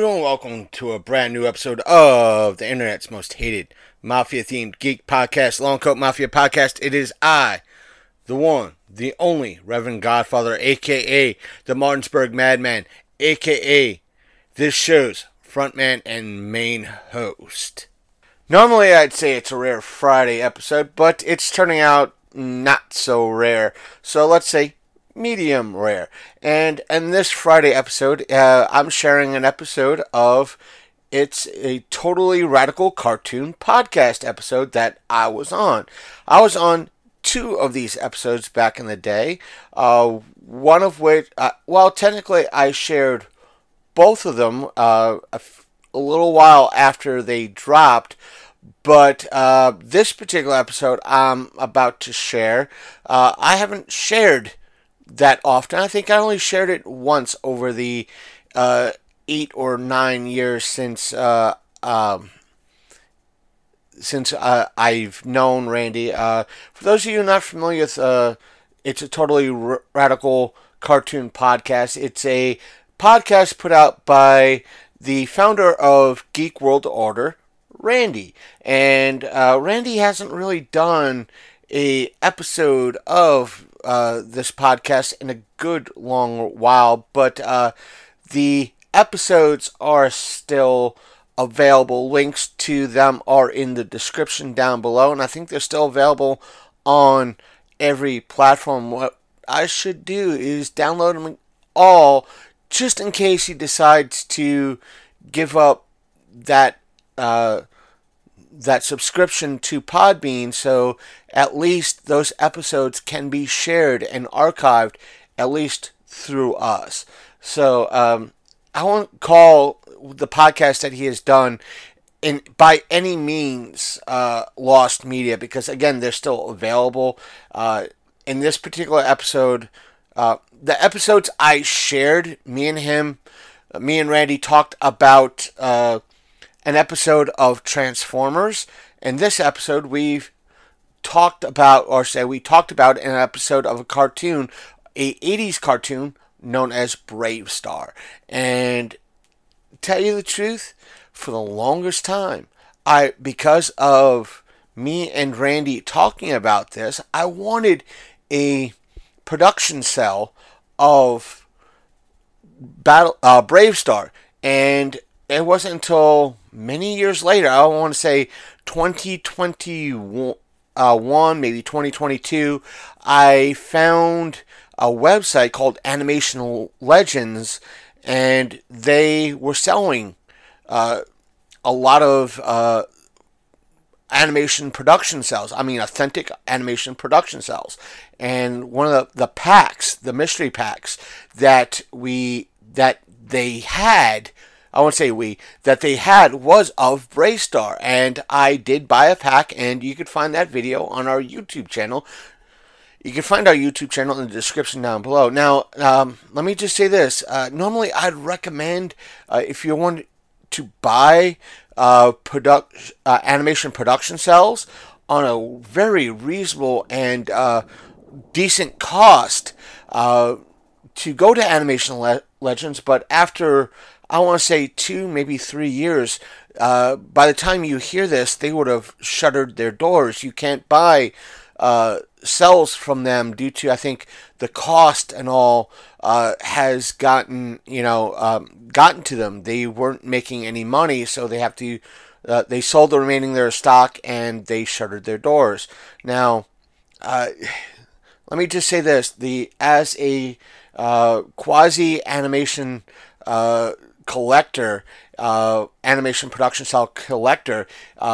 everyone, welcome to a brand new episode of the internet's most hated Mafia-themed geek podcast, Long Coat Mafia Podcast. It is I, the one, the only Reverend Godfather, a.k.a. the Martinsburg Madman, a.k.a. this show's frontman and main host. Normally I'd say it's a rare Friday episode, but it's turning out not so rare. So let's say medium rare. And in this Friday episode, I'm sharing an episode of It's a Totally Radical Cartoon podcast episode that I was on. I was on two of these episodes back in the day. One of which, technically I shared both of them a little while after they dropped. But this particular episode I'm about to share, I haven't shared that often. I think I only shared it once over the 8 or 9 years since I've known Randy. For those of you not familiar with It's a Totally Radical Cartoon podcast, it's a podcast put out by the founder of Geek World Order, Randy. And Randy hasn't really done a episode of this podcast in a good long while, but the episodes are still available. Links to them are in the description down below, and I think they're still available on every platform. What I should do is download them all, just in case he decides to give up that subscription to Podbean, so at least those episodes can be shared and archived, at least through us. So I won't call the podcast that he has done by any means lost media, because again, they're still available. In this particular episode, the episodes I shared, me and Randy talked about an episode of Transformers. In this episode, we talked about an episode of a cartoon, a 80s cartoon known as Brave Star. And tell you the truth, for the longest time, because of me and Randy talking about this, I wanted a production cell of Brave Star. And it wasn't until many years later, I want to say 2021, maybe 2022, I found a website called Animation Legends, and they were selling a lot of animation production cells. I mean, authentic animation production cells. And one of the packs, the mystery packs that they had was of Brave Star, and I did buy a pack, and you could find that video on our YouTube channel. You can find our YouTube channel in the description down below. Now, let me just say this. Normally, I'd recommend, if you want to buy animation production cells on a very reasonable and decent cost, to go to Animation Legends, but after, I want to say 2, maybe 3 years, by the time you hear this, they would have shuttered their doors. You can't buy cells from them due to, I think, the cost and all has gotten to them. They weren't making any money, so they have to. They sold the remaining of their stock and they shuttered their doors. Now, let me just say this: as a quasi animation collector, animation production cell collector,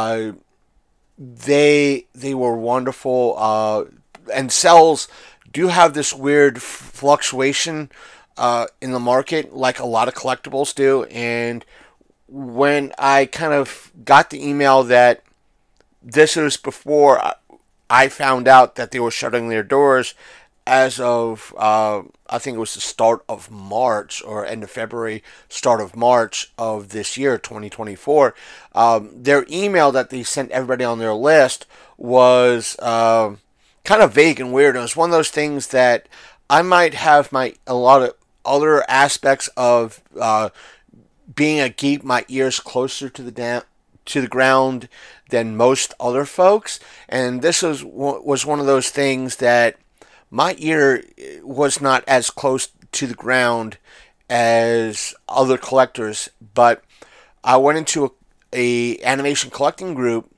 they were wonderful. And cells do have this weird fluctuation in the market, like a lot of collectibles do. And when I kind of got the email that this was before I found out that they were shutting their doors, as of, I think it was the start of March, or end of February, start of March of this year, 2024, their email that they sent everybody on their list was kind of vague and weird. It was one of those things that I might have a lot of other aspects of being a geek, my ear's closer to the ground than most other folks, and this was one of those things that my ear was not as close to the ground as other collectors, but I went into a animation collecting group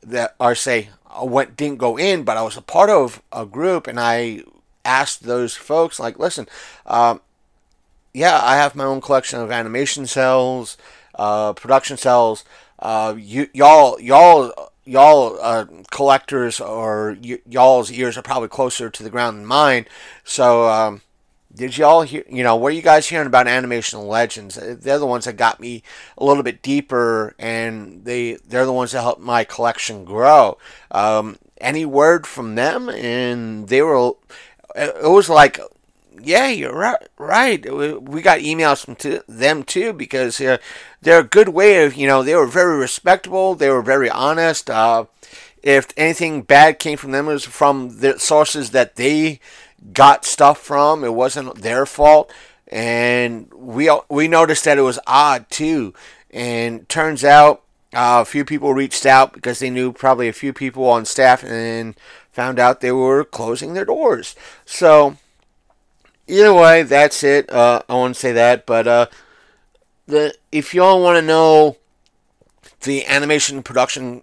didn't go in, but I was a part of a group, and I asked those folks, like, listen, yeah, I have my own collection of animation cells, production cells. Y'all collectors, or y'all's ears are probably closer to the ground than mine. So, did y'all hear? What are you guys hearing about Animation Legends? They're the ones that got me a little bit deeper, and they're the ones that helped my collection grow. Any word from them? And they were. It was like, yeah, you're right. We got emails from them too, because they're a good way of, they were very respectable. They were very honest. If anything bad came from them, it was from the sources that they got stuff from. It wasn't their fault. And we noticed that it was odd too. And turns out a few people reached out because they knew probably a few people on staff, and found out they were closing their doors. So either way, that's it. I want to say that, but if y'all want to know the animation production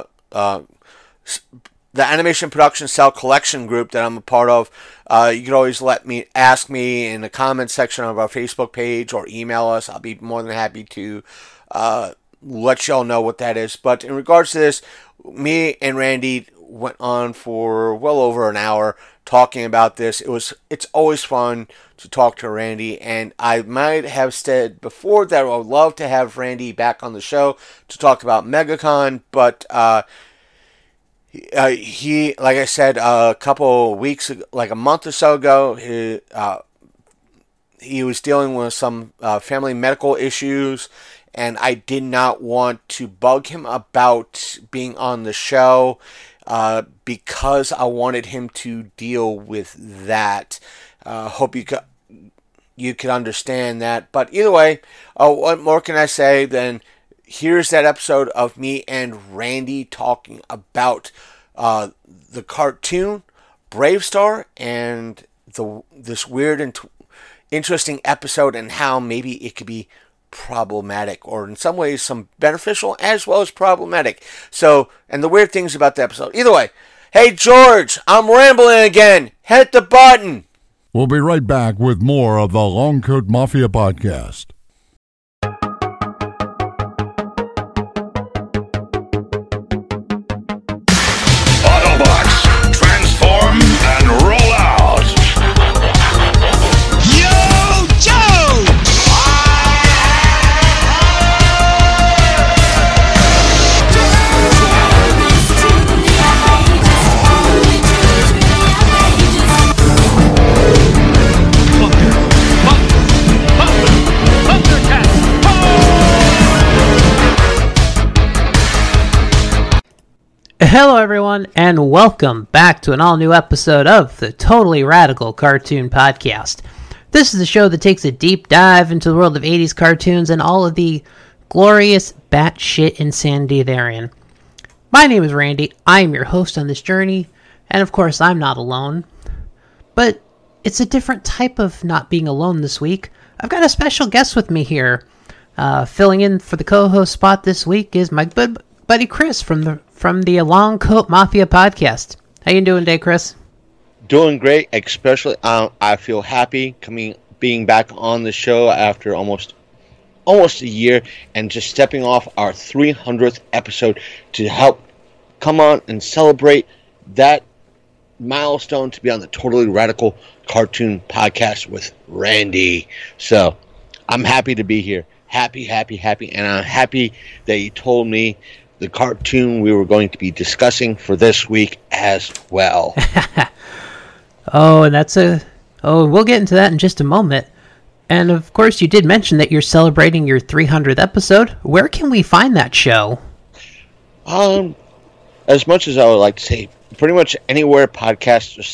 cell collection group that I'm a part of, you can always ask me in the comments section of our Facebook page, or email us. I'll be more than happy to let y'all know what that is. But in regards to this, me and Randy went on for well over an hour talking about this. It's always fun to talk to Randy, and I might have said before that I would love to have Randy back on the show to talk about MegaCon, but he, like I said, a couple weeks ago, like a month or so ago, he was dealing with some family medical issues, and I did not want to bug him about being on the show, because I wanted him to deal with that. Hope you could understand that. But either way, what more can I say than here's that episode of me and Randy talking about the cartoon BraveStarr, and this weird and interesting episode, and how maybe it could be problematic, or in some ways some beneficial as well as problematic. So, and the weird things about the episode. Either way, hey George, I'm rambling again. Hit the button. We'll be right back with more of the Long Coat Mafia podcast. Autobots, transform and roll out! Yo, Joe! Hello everyone, and welcome back to an all-new episode of the Totally Radical Cartoon Podcast. This is a show that takes a deep dive into the world of 80s cartoons and all of the glorious batshit insanity therein. My name is Randy, I am your host on this journey, and of course I'm not alone. But it's a different type of not being alone this week. I've got a special guest with me here. Filling in for the co-host spot this week is my good buddy Chris from the Long Coat Mafia podcast. How you doing today, Chris? Doing great, especially I feel happy being back on the show after almost a year, and just stepping off our 300th episode to help come on and celebrate that milestone, to be on the Totally Radical Cartoon Podcast with Randy. So I'm happy to be here. Happy, and I'm happy that you told me the cartoon we were going to be discussing for this week as well. We'll get into that in just a moment. And of course, you did mention that you're celebrating your 300th episode. Where can we find that show? As much as I would like to say, pretty much anywhere podcasts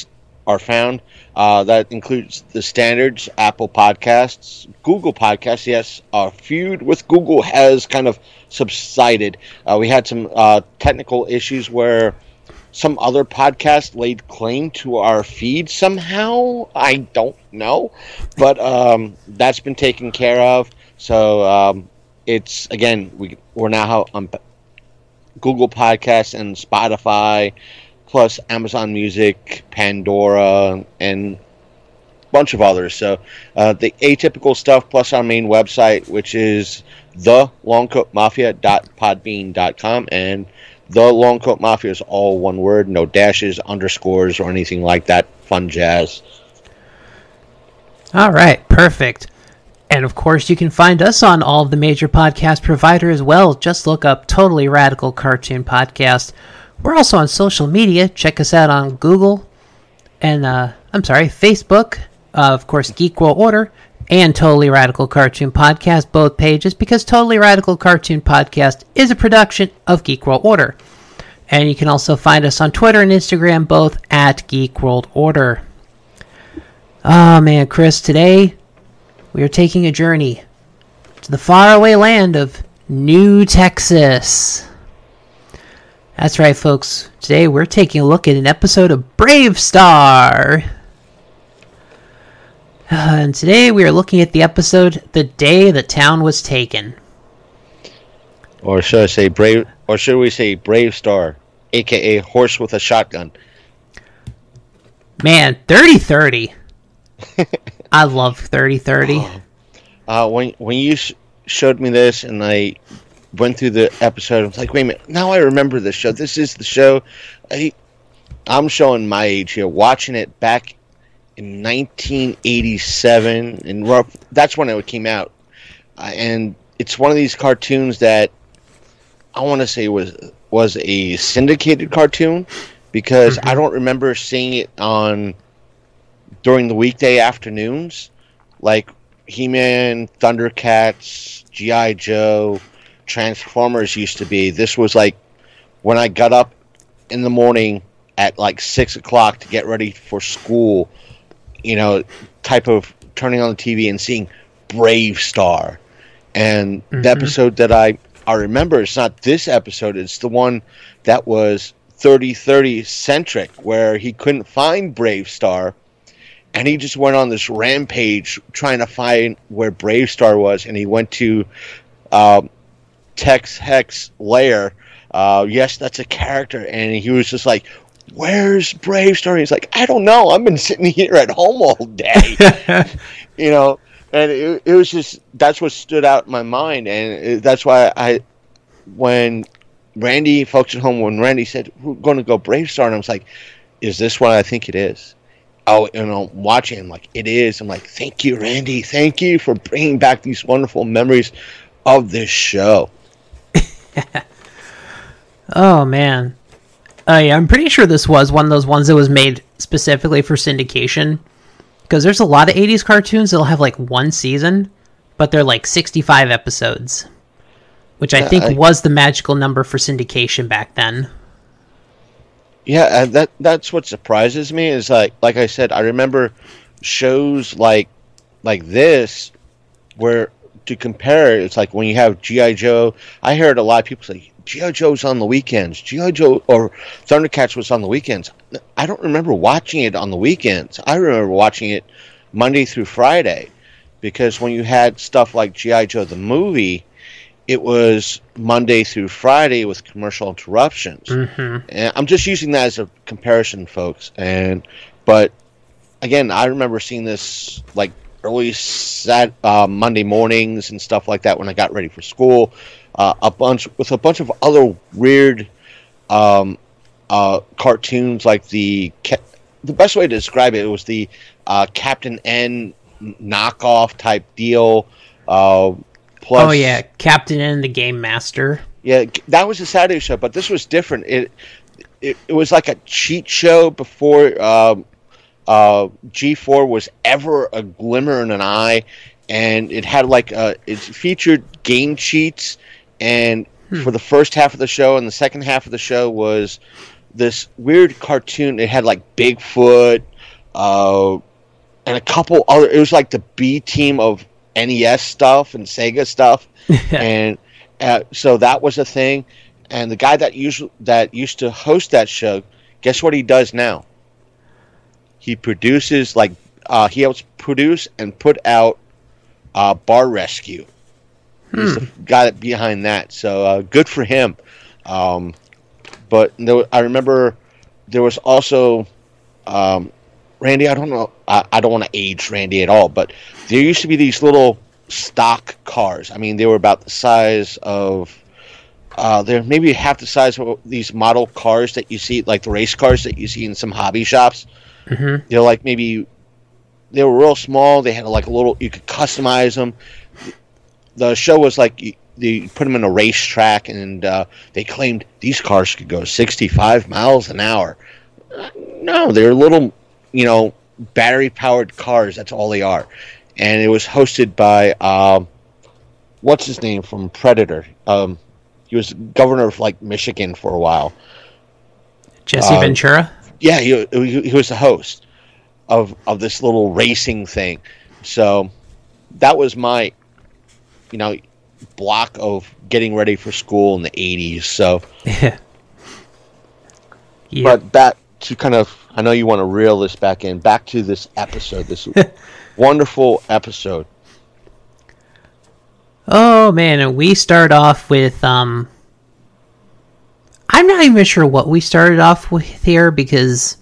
are found. That includes the standards, Apple Podcasts, Google Podcasts. Yes, our feud with Google has kind of subsided. We had some technical issues where some other podcast laid claim to our feed somehow. I don't know, but that's been taken care of. So it's, again, we're now on Google Podcasts and Spotify, plus Amazon Music, Pandora, and a bunch of others. So the atypical stuff, plus our main website, which is thelongcoatmafia.podbean.com, and the Long Coat Mafia is all one word, no dashes, underscores, or anything like that fun jazz. All right, perfect. And of course, you can find us on all of the major podcast providers as well. Just look up Totally Radical Cartoon Podcast. We're also on social media. Check us out on Google and, Facebook. Of course, Geek World Order and Totally Radical Cartoon Podcast, both pages, because Totally Radical Cartoon Podcast is a production of Geek World Order. And you can also find us on Twitter and Instagram, both at Geek World Order. Oh man, Chris, today we are taking a journey to the faraway land of New Texas. That's right, folks. Today we're taking a look at an episode of Brave Star. And today we are looking at the episode "The Day the Town Was Taken." Or should I say Brave? Or should we say Brave Star, aka Horse with a Shotgun? Man, 30-30. I love 30-30. When you showed me this and I went through the episode, I was like, wait a minute, now I remember this show. This is the show. I'm showing my age here. Watching it back in 1987, and that's when it came out. And it's one of these cartoons that I want to say was a syndicated cartoon, because I don't remember seeing it during the weekday afternoons, like He-Man, Thundercats, G.I. Joe, Transformers used to be. This was like when I got up in the morning at like 6 o'clock to get ready for school, type of turning on the TV and seeing Brave Star. And the episode that I remember, it's not this episode, it's the one that was 30-30 centric, where he couldn't find Brave Star, and he just went on this rampage trying to find where Brave Star was, and he went to Tex Hex Lair. Yes, that's a character, and he was just like, where's Brave Star? And he's like, I don't know. I've been sitting here at home all day. And it was just, that's what stood out in my mind. And that's why when Randy, folks at home, when Randy said, we're going to go Brave Star, and I was like, is this what I think it is? Oh, watching him, like, it is. I'm like, thank you, Randy. Thank you for bringing back these wonderful memories of this show. Oh, man. Yeah, I'm pretty sure this was one of those ones that was made specifically for syndication. Because there's a lot of 80s cartoons that'll have like one season, but they're like 65 episodes. Which I think was the magical number for syndication back then. Yeah, that's what surprises me is like I said, I remember shows like this where, to compare, it's like when you have G.I. Joe. I heard a lot of people say G.I. Joe's on the weekends. G.I. Joe or Thundercats was on the weekends. I don't remember watching it on the weekends. I remember watching it Monday through Friday, because when you had stuff like G.I. Joe the movie, it was Monday through Friday with commercial interruptions. And I'm just using that as a comparison, folks. But again, I remember seeing this like early Monday mornings and stuff like that when I got ready for school. A bunch of other weird cartoons, like the best way to describe it was the Captain N knockoff type deal. Plus, oh yeah, Captain N, the Game Master. Yeah, that was a Saturday show, but this was different. It was like a cheat show before G4 was ever a glimmer in an eye, and it had like it featured game cheats. And for the first half of the show, and the second half of the show was this weird cartoon. It had like Bigfoot, and a couple other. It was like the B team of NES stuff and Sega stuff, and so that was a thing. And the guy that used to host that show, guess what he does now? He produces he helps produce and put out Bar Rescue. He's the guy behind that. So good for him. But I remember there was also Randy. I don't know. I don't want to age Randy at all, but there used to be these little stock cars. I mean, they were about the size of. They're maybe half the size of these model cars that you see, like the race cars that you see in some hobby shops. Mm-hmm. They're like they were real small. They had like a little. You could customize them. The show was like they put them in a racetrack, and they claimed these cars could go 65 miles an hour. No, they're little, battery-powered cars. That's all they are. And it was hosted by what's his name from Predator. He was governor of Michigan for a while. Jesse Ventura. Yeah, he was the host of this little racing thing. So that was my block of getting ready for school in the 80s. So, yeah. But back to I know you want to reel this back to this episode, this wonderful episode. Oh man, and we start off with I'm not even sure what we started off with here because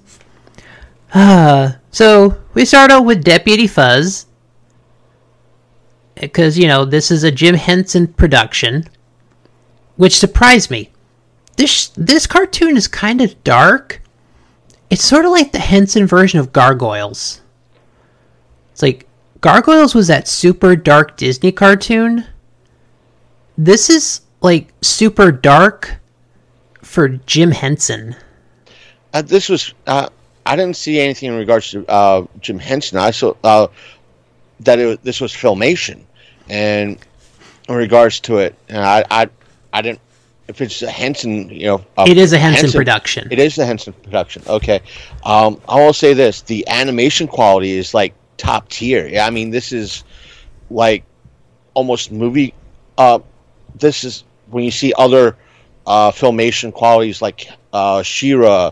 so we start out with Deputy Fuzz because this is a Jim Henson production, which surprised me. This cartoon is kind of dark. It's sort of like the Henson version of Gargoyles. It's like Gargoyles was that super dark Disney cartoon. This is super dark for Jim Henson. This was I didn't see anything in regards to Jim Henson. I saw that this was Filmation, and in regards to it, I didn't. If it's a Henson, it is a Henson production. It is a Henson production. Okay, I will say this: the animation quality is top tier. Yeah, I mean this is almost movie. This is when you see other Filmation qualities like She-Ra,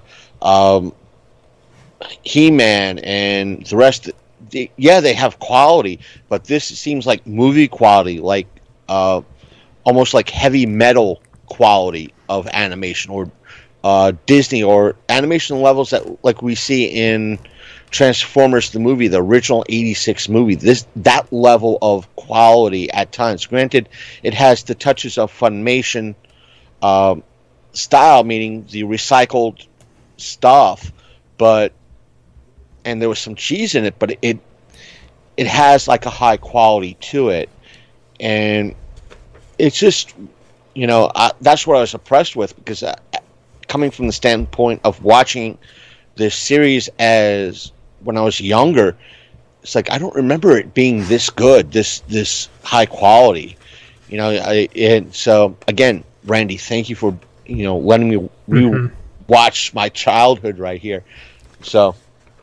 He-Man, and the rest. They have quality, but this seems like movie quality, almost like heavy metal quality of animation, or Disney, or animation levels that we see in Transformers the movie, the original 86 movie. That level of quality at times. Granted, it has the touches of Funimation style, meaning the recycled stuff, and there was some cheese in it, but it has a high quality to it, and it's just that's what I was impressed with, because coming from the standpoint of watching this series as when I was younger, it's I don't remember it being this good, this high quality, and so again, Randy, thank you for letting me re-watch my childhood right here. So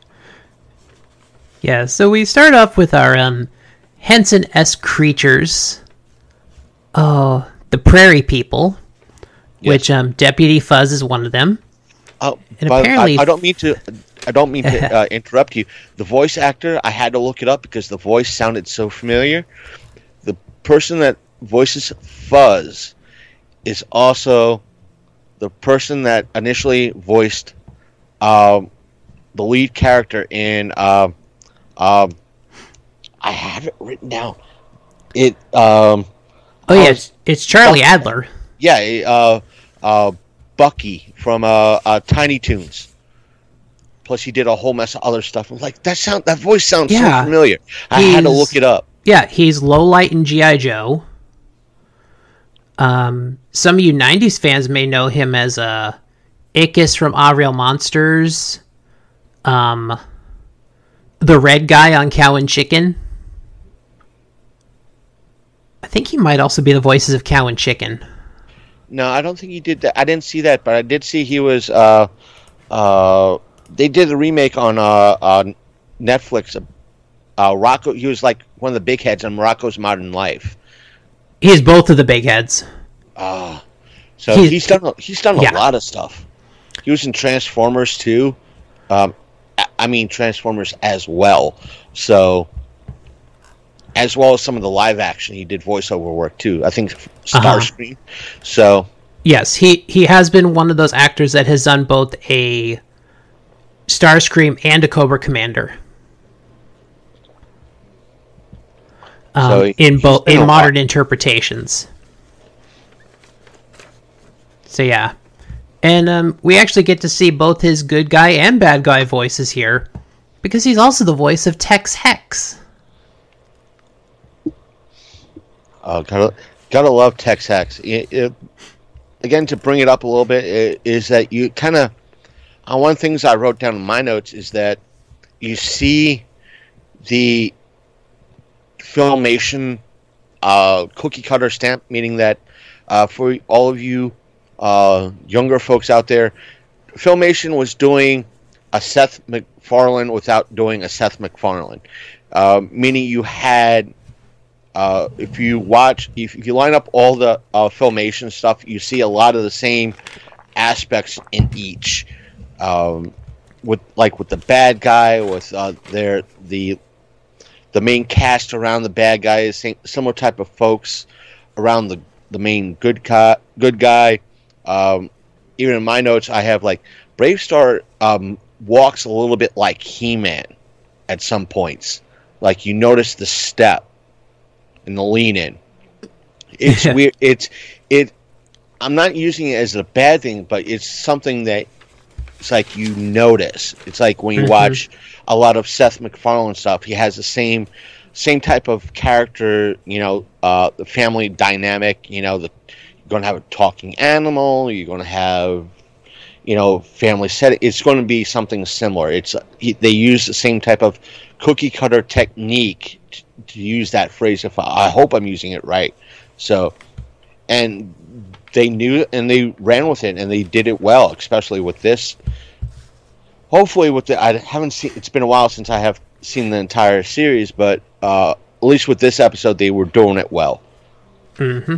yeah, so we start off with our Henson-esque creatures. Oh, the Prairie People, which Deputy Fuzz is one of them. Oh, and apparently, I don't mean to interrupt you. The voice actor, I had to look it up because the voice sounded so familiar. The person that voices Fuzz is also the person that initially voiced the lead character in. I have it written down. It's Charlie Adler. Yeah, Bucky from Tiny Toons. Plus, he did a whole mess of other stuff. I was like, that voice sounds so familiar. I had to look it up. Yeah, he's Lowlight in G.I. Joe. Some of you 90s fans may know him as Ickis from Ah Real Monsters. The red guy on Cow and Chicken. I think he might also be the voices of Cow and Chicken. No, I don't think he did that. I didn't see that, but I did see he was. They did a remake on Netflix. Rocco, he was like one of the big heads on Rocco's Modern Life. He's both of the big heads. So he's done a lot of stuff. He was in Transformers too. Transformers as well. So, as well as some of the live action, he did voiceover work too. I think Starscream. So, yes, he has been one of those actors that has done both a Starscream and a Cobra Commander. In modern interpretations. So yeah. And we actually get to see both his good guy and bad guy voices here, because he's also the voice of Tex Hex. Oh, gotta love Tex Hex. Again, to bring it up a little bit, is that you kind of... one of the things I wrote down in my notes is that you see the Filmation cookie cutter stamp, meaning that for all of you younger folks out there, Filmation was doing a Seth MacFarlane without doing a Seth MacFarlane. Meaning you had, if you line up all the Filmation stuff, you see a lot of the same aspects in each. With the bad guy, with the main cast around the bad guy is similar type of folks around the main good guy. Even in my notes, I have like Bravestar walks a little bit like He-Man at some points. Like you notice the step and the lean in. It's weird. I'm not using it as a bad thing, but it's something that it's like you notice. It's like when you watch a lot of Seth MacFarlane stuff, he has the same type of character, the family dynamic, you're going to have a talking animal, you're going to have, family setting. It's going to be something similar. They use the same type of cookie cutter technique to use that phrase. I hope I'm using it right. So, and they knew and they ran with it and they did it well, especially with this. Hopefully, I haven't seen. It's been a while since I have seen the entire series, but at least with this episode, they were doing it well. Mm-hmm.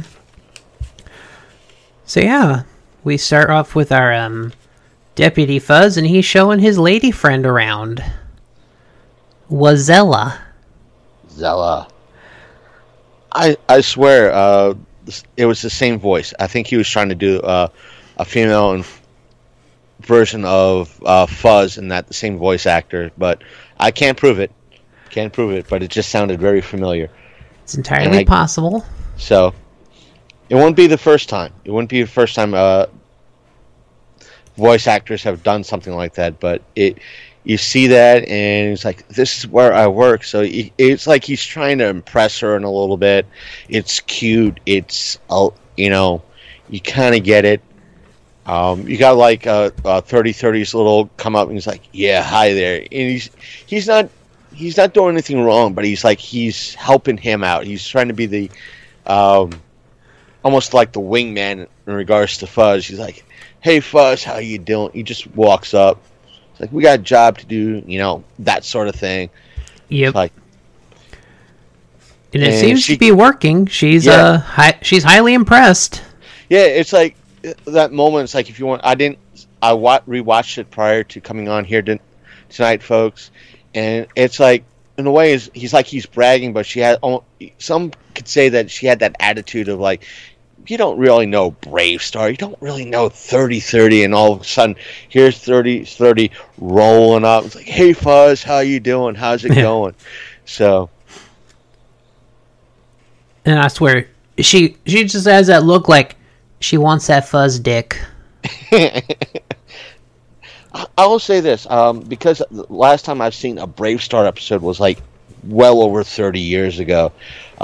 So yeah, we start off with our Deputy Fuzz, and he's showing his lady friend around, Wazella. Zella. I swear, it was the same voice. I think he was trying to do a female version of Fuzz and not the same voice actor, but I can't prove it. But it just sounded very familiar. It's entirely possible. So, it wouldn't be the first time. Voice actors have done something like that, but you see that, and it's like, this is where I work. So it's like he's trying to impress her in a little bit. It's cute. It's, you kind of get it. You got like 30-30's little come up, and he's like, yeah, hi there. And he's not doing anything wrong, but he's helping him out. He's trying to be the, almost like the wingman in regards to Fuzz. He's like, hey, Fuzz, how you doing? He just walks up. It's like, we got a job to do, that sort of thing. Yep. And it seems to be working. She's she's highly impressed. Yeah, it's like that moment. It's like, if you want, I rewatched it prior to coming on here tonight, folks, and it's like, in a way, he's bragging, but she had, some could say that she had that attitude of like, you don't really know Bravestar, you don't really know 30-30, and all of a sudden, here's 30-30 rolling up. It's like, hey, Fuzz, how you doing? How's it going? So, and I swear, she just has that look like she wants that Fuzz dick. I will say this, because the last time I've seen a Bravestar episode was like well over 30 years ago.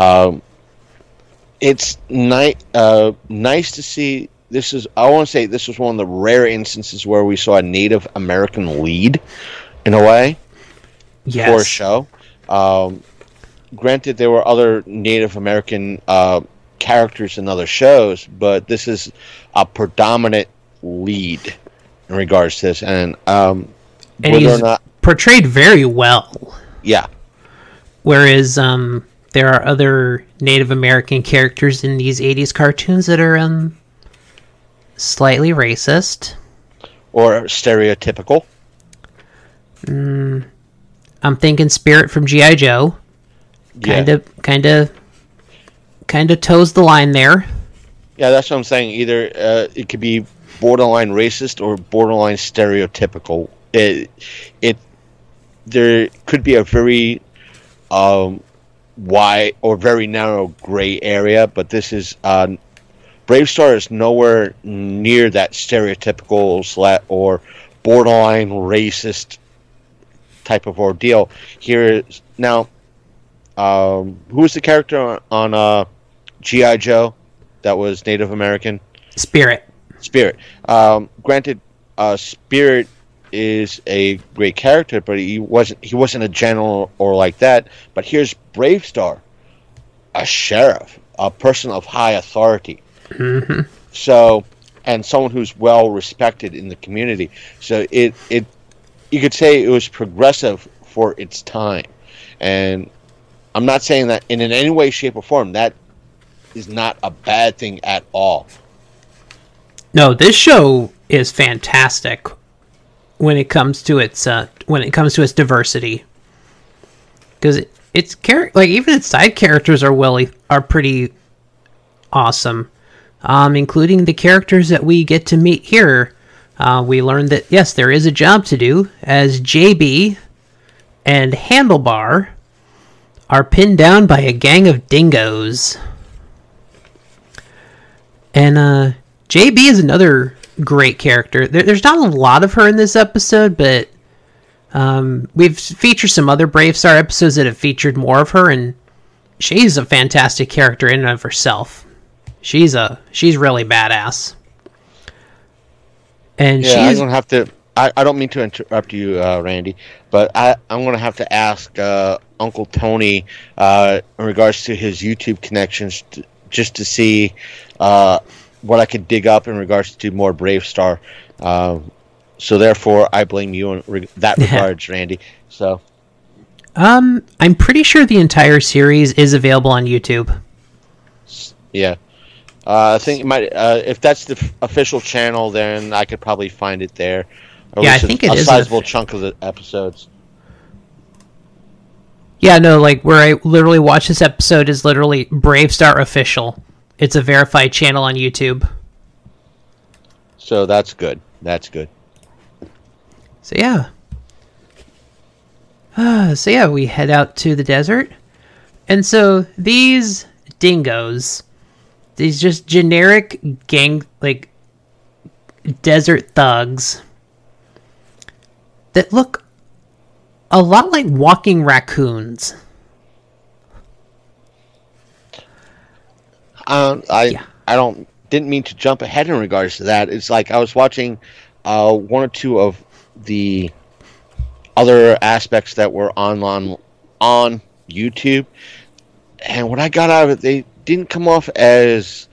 It's nice to see. I want to say this was one of the rare instances where we saw a Native American lead, in a way, for a show. Granted, there were other Native American characters in other shows, but this is a predominant lead in regards to this, and he's portrayed very well. Yeah. Whereas there are other Native American characters in these 80s cartoons that are slightly racist. Or stereotypical. I'm thinking Spirit from G.I. Joe. Kind of toes the line there. Yeah, that's what I'm saying. Either it could be borderline racist or borderline stereotypical. There could be a very wide or very narrow gray area, but this is Bravestar is nowhere near that stereotypical or borderline racist type of ordeal. Here is now, who was the character on G.I. Joe that was Native American? Spirit. Granted, Spirit is a great character, but he wasn't a general or like that. But here's Bravestar, a sheriff, a person of high authority. Mm-hmm. So, and someone who's well respected in the community. So it you could say it was progressive for its time. And I'm not saying that in any way, shape, or form. That is not a bad thing at all. No, this show is fantastic when it comes to its diversity, because its like even its side characters are pretty awesome, including the characters that we get to meet here. We learned that yes, there is a job to do, as JB and Handlebar are pinned down by a gang of dingoes. And JB is another great character. There's not a lot of her in this episode, but we've featured some other Bravestar episodes that have featured more of her, and she's a fantastic character in and of herself. She's really badass. And yeah, I'm gonna have to. I don't mean to interrupt you, Randy, but I'm gonna have to ask Uncle Tony in regards to his YouTube connections, just to see what I could dig up in regards to more Bravestar. So therefore, I blame you in that regards, Randy. So, I'm pretty sure the entire series is available on YouTube. Yeah. I think it might. If that's the official channel, then I could probably find it there. Or yeah, I think it is a sizable chunk of the episodes. Yeah, no, like where I literally watch this episode is literally Bravestar Official. It's a verified channel on YouTube. So that's good. That's good. So yeah. We head out to the desert. And so these dingoes, these just generic gang, like, desert thugs that look a lot like walking raccoons. Didn't mean to jump ahead in regards to that. It's like I was watching one or two of the other aspects that were on YouTube, and when I got out of it, they didn't come off as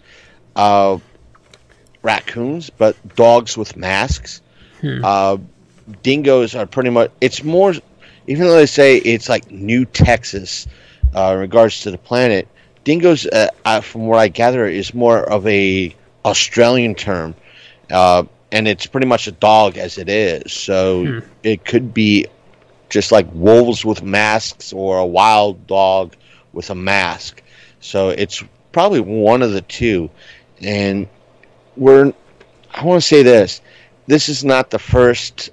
raccoons, but dogs with masks. Dingoes are pretty much. It's more, even though they say it's like New Texas in regards to the planet. Dingoes, from what I gather, is more of a Australian term, and it's pretty much a dog as it is. So it could be just like wolves with masks or a wild dog with a mask. So it's probably one of the two. And I want to say this. This is not the first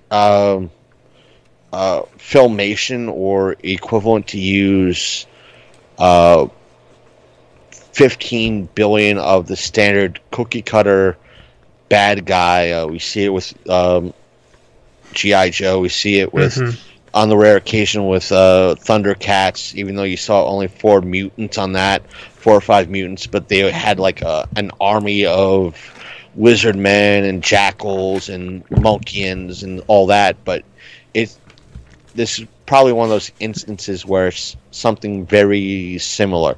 filmation or equivalent to use 15 billion of the standard cookie cutter bad guy. We see it with G.I. Joe. We see it with, on the rare occasion, with Thundercats, even though you saw only 4 mutants on that, 4 or 5 mutants, but they had like an army of lizard men and jackals and monkeans and all that. But this is probably one of those instances where it's something very similar.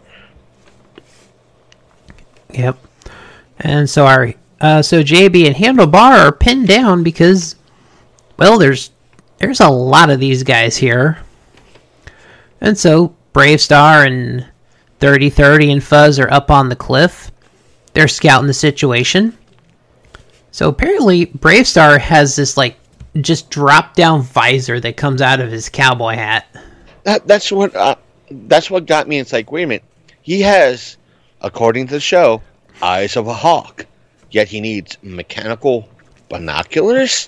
Yep. And so so JB and Handlebar are pinned down because, well, there's there's a lot of these guys here. And so Bravestar and 3030 and Fuzz are up on the cliff. They're scouting the situation. So apparently Bravestar has this like just drop down visor that comes out of his cowboy hat. That's what got me. It's like, wait a minute. He has, according to the show, eyes of a hawk, yet he needs mechanical binoculars.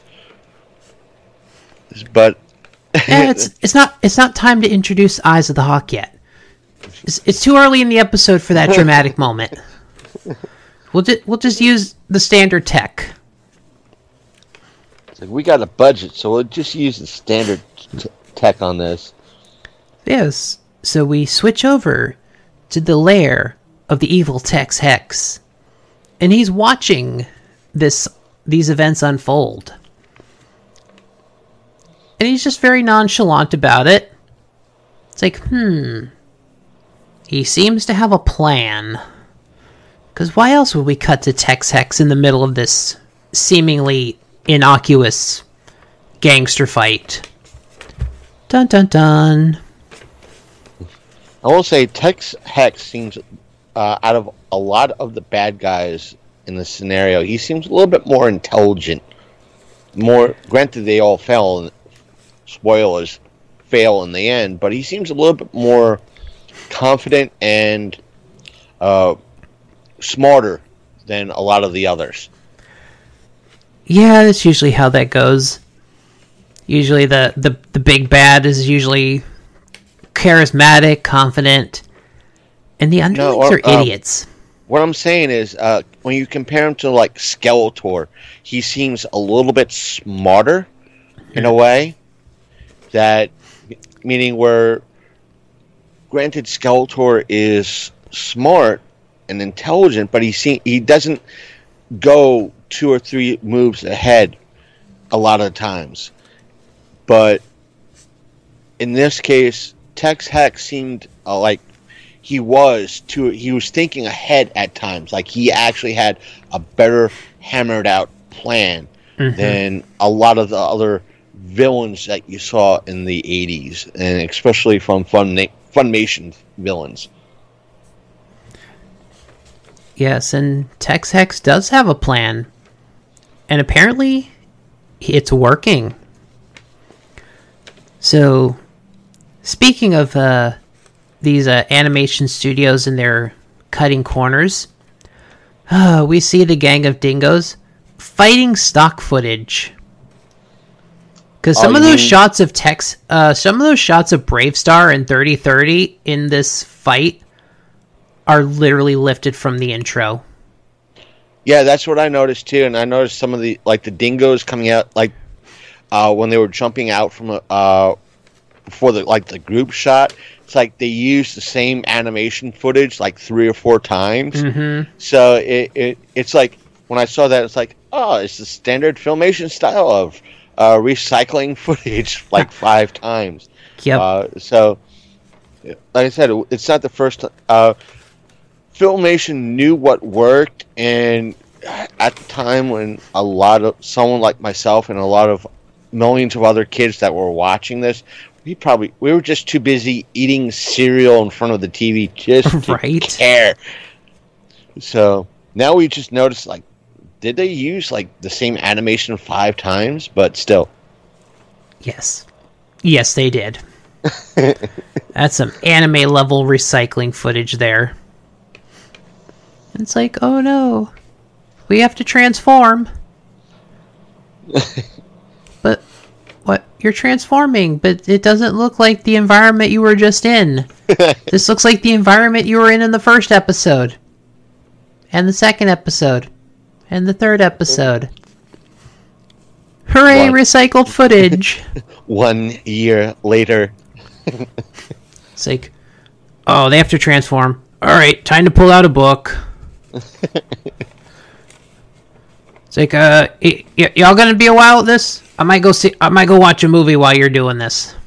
But Yeah, it's not time to introduce Eyes of the Hawk yet. It's too early in the episode for that dramatic moment. We'll just use the standard tech. it's like, we got a budget, so we'll just use the standard tech on this. Yes, so we switch over to the lair of the evil Tex Hex, and he's watching these events unfold. And he's just very nonchalant about it. It's like, he seems to have a plan. Because why else would we cut to Tex Hex in the middle of this seemingly innocuous gangster fight? Dun dun dun. I will say Tex Hex seems, out of a lot of the bad guys in the scenario, he seems a little bit more intelligent. Granted, they all fell, spoilers, fail in the end, but he seems a little bit more confident and smarter than a lot of the others. Yeah, that's usually how that goes. Usually the big bad is usually charismatic, confident, and the underlings are idiots. What I'm saying is, when you compare him to like Skeletor, he seems a little bit smarter in a way. That meaning where, granted, Skeletor is smart and intelligent, but he doesn't go 2 or 3 moves ahead a lot of times. But in this case, Tex Hex seemed like he was thinking ahead at times. Like he actually had a better hammered out plan than a lot of the other villains that you saw in the 80s, and especially from Funimation villains. Yes, and Tex Hex does have a plan. And apparently, it's working. So, speaking of these animation studios and their cutting corners, we see the gang of dingoes fighting stock footage. Because some of those shots of Bravestar and 3030 in this fight are literally lifted from the intro. Yeah, that's what I noticed too, and I noticed some of the dingoes coming out when they were jumping out from before the group shot. It's like they used the same animation footage like 3 or 4 times. Mm-hmm. So it's like when I saw that, it's like, oh, it's the standard Filmation style of recycling footage like 5 times. Yep. So, like I said, it's not the first. Filmation knew what worked, and at the time when someone like myself and a lot of millions of other kids that were watching this, we were just too busy eating cereal in front of the TV just to care. So now we just noticed, like, did they use like the same animation 5 times? But still, yes, they did. That's some anime level recycling footage there. It's like, oh no, we have to transform. But what? You're transforming, but it doesn't look like the environment you were just in. This looks like the environment you were in the first episode, and the second episode, and the third episode. Hooray, recycled footage. 1 year later. It's like, oh, they have to transform. All right, time to pull out a book. It's like, y'all gonna be a while at this? I might go watch a movie while you're doing this.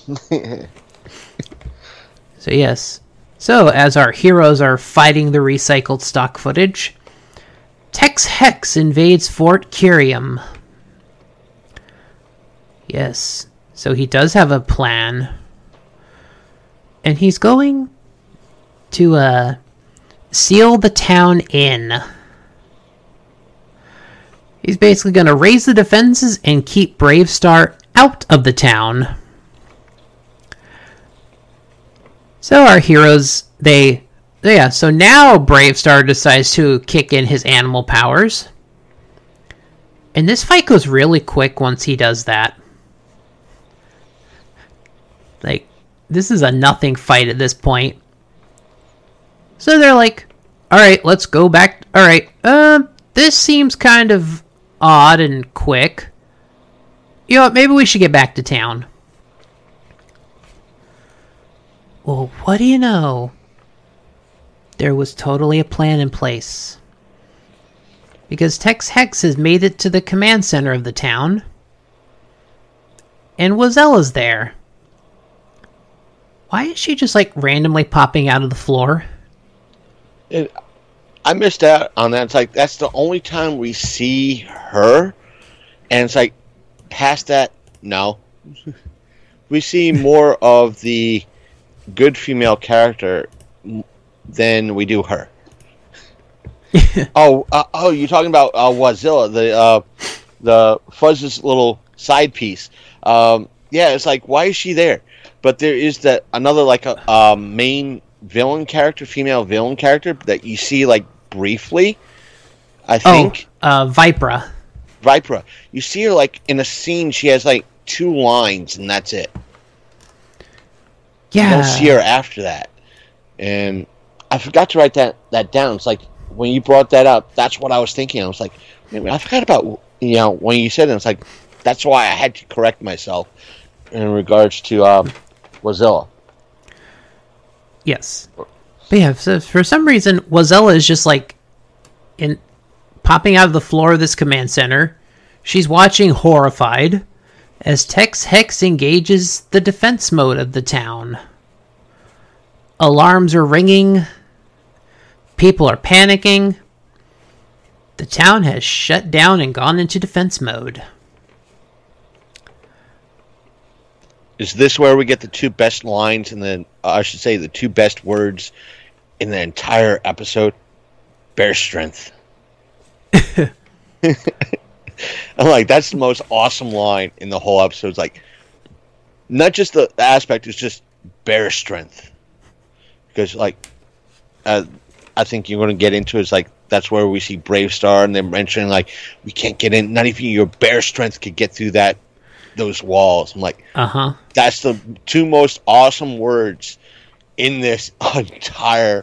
So yes. So as our heroes are fighting the recycled stock footage, Tex Hex invades Fort Curium. Yes. So he does have a plan. And he's going to seal the town in. He's basically going to raise the defenses and keep Bravestar out of the town. So our heroes, so now Bravestar decides to kick in his animal powers. And this fight goes really quick once he does that. Like, this is a nothing fight at this point. So they're like, alright, let's go back. Alright, this seems kind of odd and quick. You know what, maybe we should get back to town. Well, what do you know? There was totally a plan in place. Because Tex Hex has made it to the command center of the town. And Wazella's there. Why is she just, like, randomly popping out of the floor? I missed out on that. It's like, that's the only time we see her. And it's like, past that, no. We see more of the good female character than we do her. You're talking about Wazilla, the Fuzz's little side piece. Yeah, it's like, why is she there? But there is that another like a main villain character, female villain character that you see like briefly. I think. Vipra. Vipra. You see her like in a scene. She has like 2 lines, and that's it. Yeah. You don't see her after that. And I forgot to write that down. It's like when you brought that up, that's what I was thinking. I was like, I forgot about when you said it. It's like that's why I had to correct myself in regards to Wazilla. Yes. But yeah, so for some reason, Wazella is just like popping out of the floor of this command center. She's watching horrified as Tex Hex engages the defense mode of the town. Alarms are ringing. People are panicking. The town has shut down and gone into defense mode. Is this where we get the 2 best lines and then I should say the 2 best words in the entire episode? Bear strength. I'm like, that's the most awesome line in the whole episode. It's like, not just the aspect, it's just bear strength. Because, like, I think you're going to get into it, it's like, that's where we see Bravestar, and they're mentioning, like, we can't get in, not even your bear strength could get through those walls. I'm like, that's the 2 most awesome words in this entire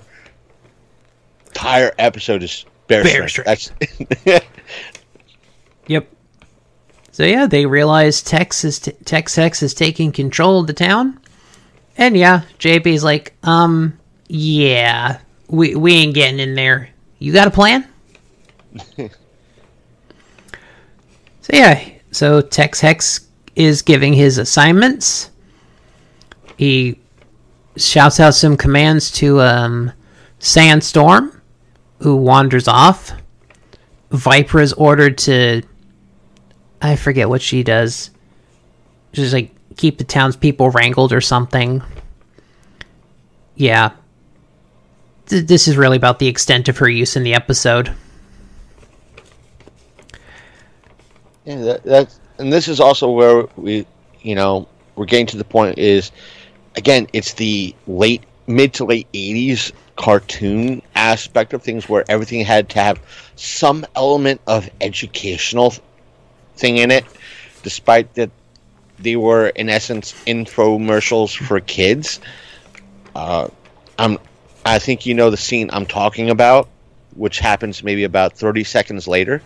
episode is bear strength. That's Yep. So yeah, they realize Tex Hex is taking control of the town. And yeah, JP's like, yeah, we ain't getting in there. You got a plan? So Tex Hex is giving his assignments. He shouts out some commands to Sandstorm, who wanders off. Viper is ordered to, I forget what she does. Just like keep the townspeople wrangled or something. Yeah. This is really about the extent of her use in the episode. Yeah, and this is also where we're getting to the point is, again, it's the mid to late 80s cartoon aspect of things where everything had to have some element of educational thing in it, despite that they were in essence infomercials for kids. I think you know the scene I'm talking about, which happens maybe about 30 seconds later.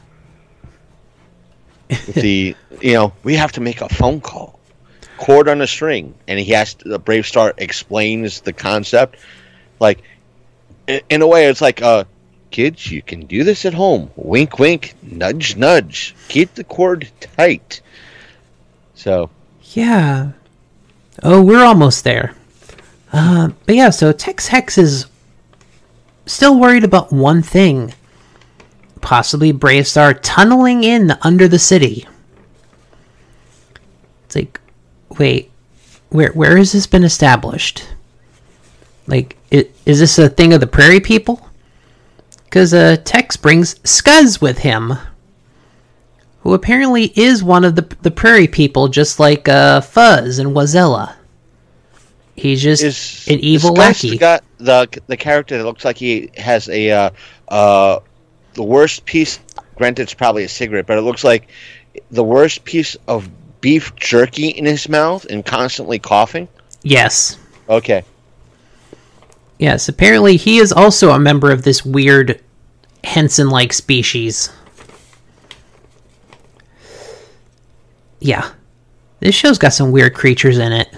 With we have to make a phone call, cord on a string, and Bravestar explains the concept. Like, in a way, it's like, kids, you can do this at home. Wink, wink, nudge, nudge. Keep the cord tight. So. Yeah. Oh, we're almost there. But yeah, so Tex Hex is still worried about one thing. Possibly Bravestar tunneling in under the city. It's like, Wait, where has this been established? Like, is this a thing of the prairie people? Because Tex brings Scuzz with him, who apparently is one of the prairie people, just like Fuzz and Wazella. He's just an evil lackey. Got the character that looks like he has a the worst piece. Granted, it's probably a cigarette, but it looks like the worst piece of beef jerky in his mouth and constantly coughing. Yes. Okay. Yes, apparently he is also a member of this weird Henson-like species. Yeah. This show's got some weird creatures in it.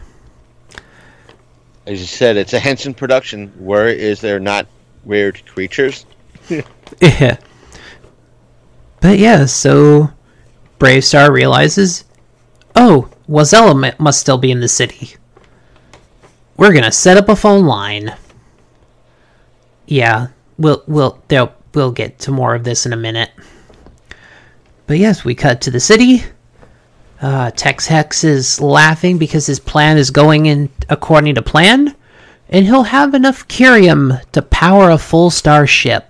As you said, it's a Henson production. Where is there not weird creatures? Yeah. But yeah, so Bravestar realizes, oh, Wazella must still be in the city. We're gonna set up a phone line. Yeah, we'll get to more of this in a minute. But yes, we cut to the city. Tex Hex is laughing because his plan is going in according to plan, and he'll have enough curium to power a full starship.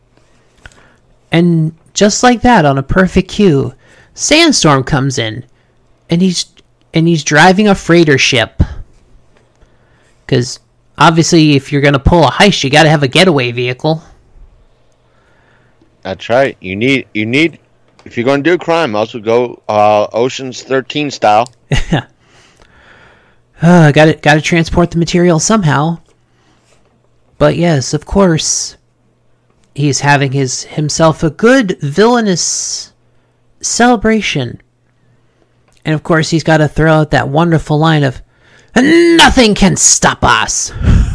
And just like that, on a perfect cue, Sandstorm comes in, and he's driving a freighter ship. Because obviously, if you're gonna pull a heist, you gotta have a getaway vehicle. That's right. You need. If you're going to do crime, also go Ocean's 13 style. Gotta transport the material somehow. But yes, of course, he's having himself a good villainous celebration. And of course, he's got to throw out that wonderful line of, "Nothing can stop us."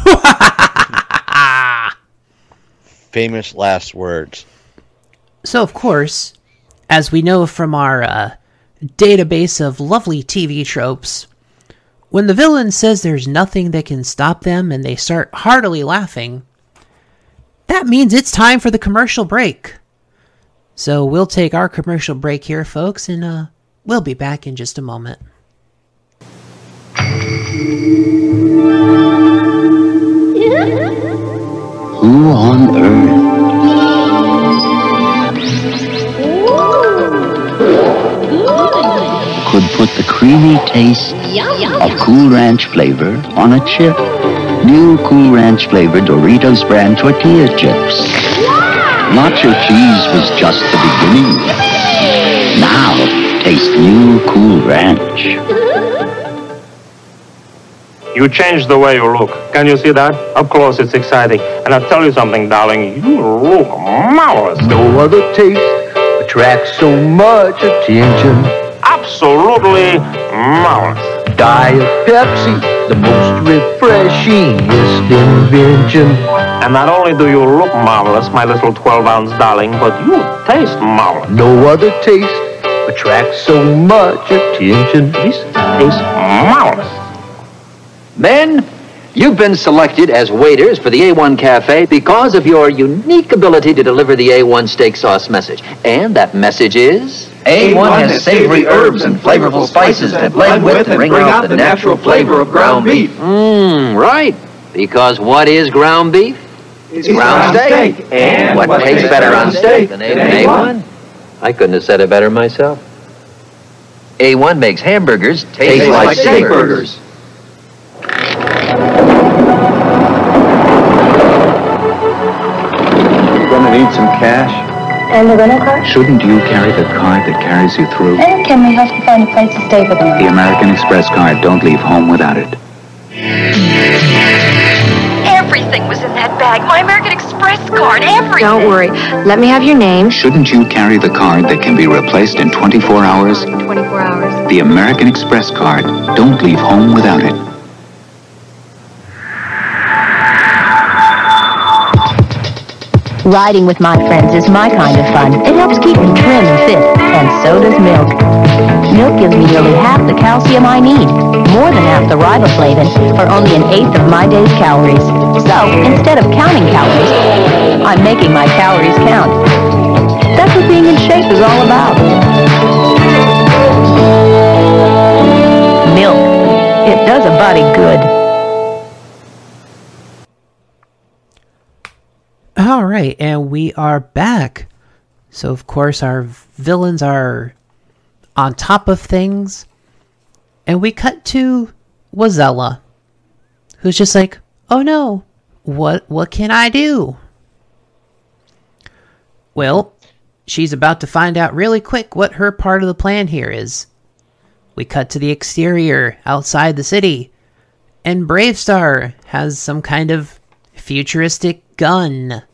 Famous last words. So, of course, as we know from our database of lovely TV tropes, when the villain says there's nothing that can stop them and they start heartily laughing, that means it's time for the commercial break. So we'll take our commercial break here, folks, and we'll be back in just a moment. Who on earth could put the creamy taste of Cool Ranch flavor on a chip? New Cool Ranch flavored Doritos brand tortilla chips. Nacho cheese was just the beginning. Now, taste new Cool Ranch. You changed the way you look. Can you see that? Up close, it's exciting. And I'll tell you something, darling. You look marvelous. No other taste attracts so much attention. Absolutely marvelous. Diet Pepsi, the most refreshingest invention. And not only do you look marvelous, my little 12-ounce darling, but you taste marvelous. No other taste attracts so much attention. This tastes marvelous. Men, you've been selected as waiters for the A1 Cafe because of your unique ability to deliver the A1 steak sauce message. And that message is... A1 has savory herbs and flavorful spices that blend with and bring out the natural flavor of ground beef. Right. Because what is ground beef? It's ground steak. And what tastes better on steak than A1? I couldn't have said it better myself. A1 makes hamburgers taste like steak burgers. You're gonna need some cash. And the rental car? Shouldn't you carry the card that carries you through? And can we help you find a place to stay for the night? The American Express card. Don't leave home without it. Everything was in that bag. My American Express card. Everything. Don't worry. Let me have your name. Shouldn't you carry the card that can be replaced in 24 hours? 24 hours. The American Express card. Don't leave home without it. Riding with my friends is my kind of fun. It helps keep me trim and fit, and so does milk. Milk gives me nearly half the calcium I need, more than half the riboflavin, for only an eighth of my day's calories. So, instead of counting calories, I'm making my calories count. That's what being in shape is all about. we are back. So, of course, our villains are on top of things. And we cut to Wazella, who's just like, oh no, what can I do? Well, she's about to find out really quick what her part of the plan here is. We cut to the exterior outside the city, and Bravestar has some kind of futuristic gun.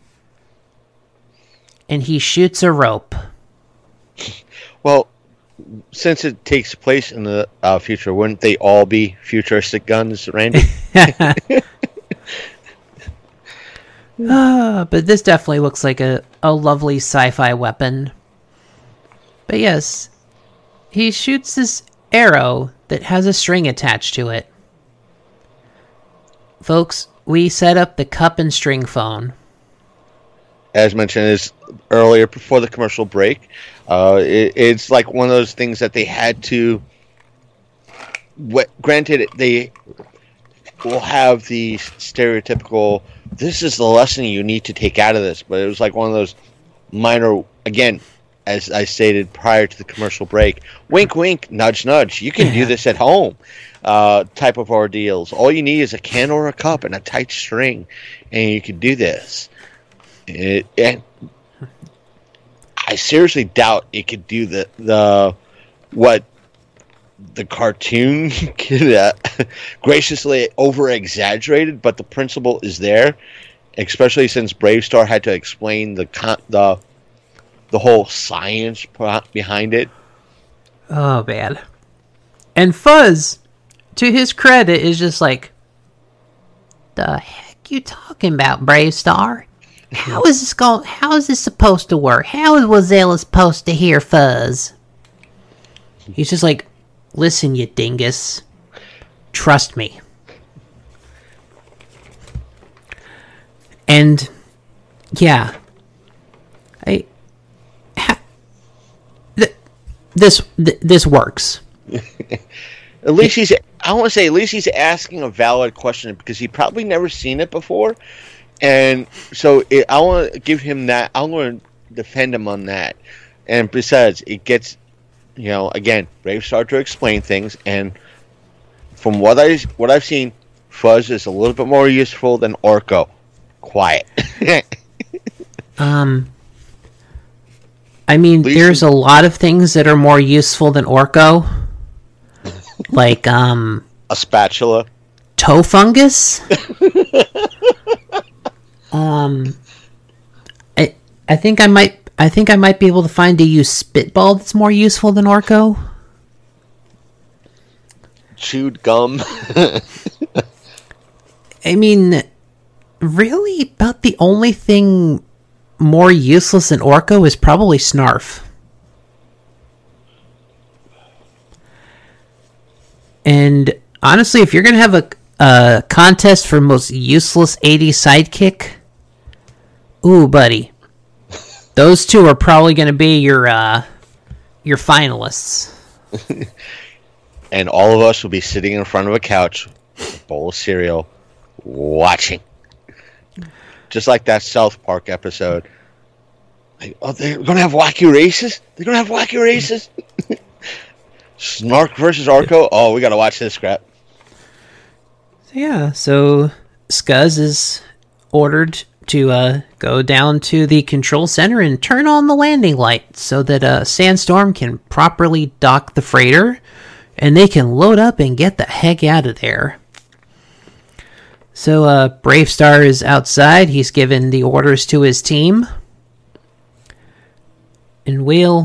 And he shoots a rope. Well, since it takes place in the future, wouldn't they all be futuristic guns, Randy? But this definitely looks like a lovely sci-fi weapon. But yes, he shoots this arrow that has a string attached to it. Folks, we set up the cup and string phone. As mentioned is earlier before the commercial break, it's like one of those things that they had to... Granted, they will have the stereotypical, this is the lesson you need to take out of this, but it was like one of those minor, again, as I stated prior to the commercial break, wink, wink, nudge, nudge, you can do this at home type of ordeals. All you need is a can or a cup and a tight string, and you can do this. And I seriously doubt it could do the what the cartoon could graciously over-exaggerated, but the principle is there, especially since Bravestar had to explain the whole science behind it. Oh, man. And Fuzz, to his credit, is just like, the heck you talking about, Bravestar? How is this supposed to work? How is Wazella supposed to hear Fuzz? He's just like, listen, you dingus. Trust me. And, yeah. This works. At least he's asking a valid question, because he probably never seen it before. And so I want to give him that. I'm going to defend him on that. And besides, it gets, again, Bravestar to explain things. And from what I've seen, Fuzz is a little bit more useful than Orko. Quiet. I mean, there's a lot of things that are more useful than Orko. Like, a spatula. Toe fungus? I think I might be able to find a used spitball that's more useful than Orko. Chewed gum. I mean, really, about the only thing more useless than Orko is probably Snarf. And honestly, if you're gonna have a contest for most useless 80s sidekick, ooh, buddy, those two are probably gonna be your finalists. And all of us will be sitting in front of a couch with a bowl of cereal, watching. Just like that South Park episode. Like, oh, they're going to have wacky races? They're going to have wacky races? Snark versus Orko? Oh, we got to watch this crap. Yeah, so Scuzz is ordered to go down to the control center and turn on the landing light so that Sandstorm can properly dock the freighter and they can load up and get the heck out of there. So Bravestar is outside. He's given the orders to his team. And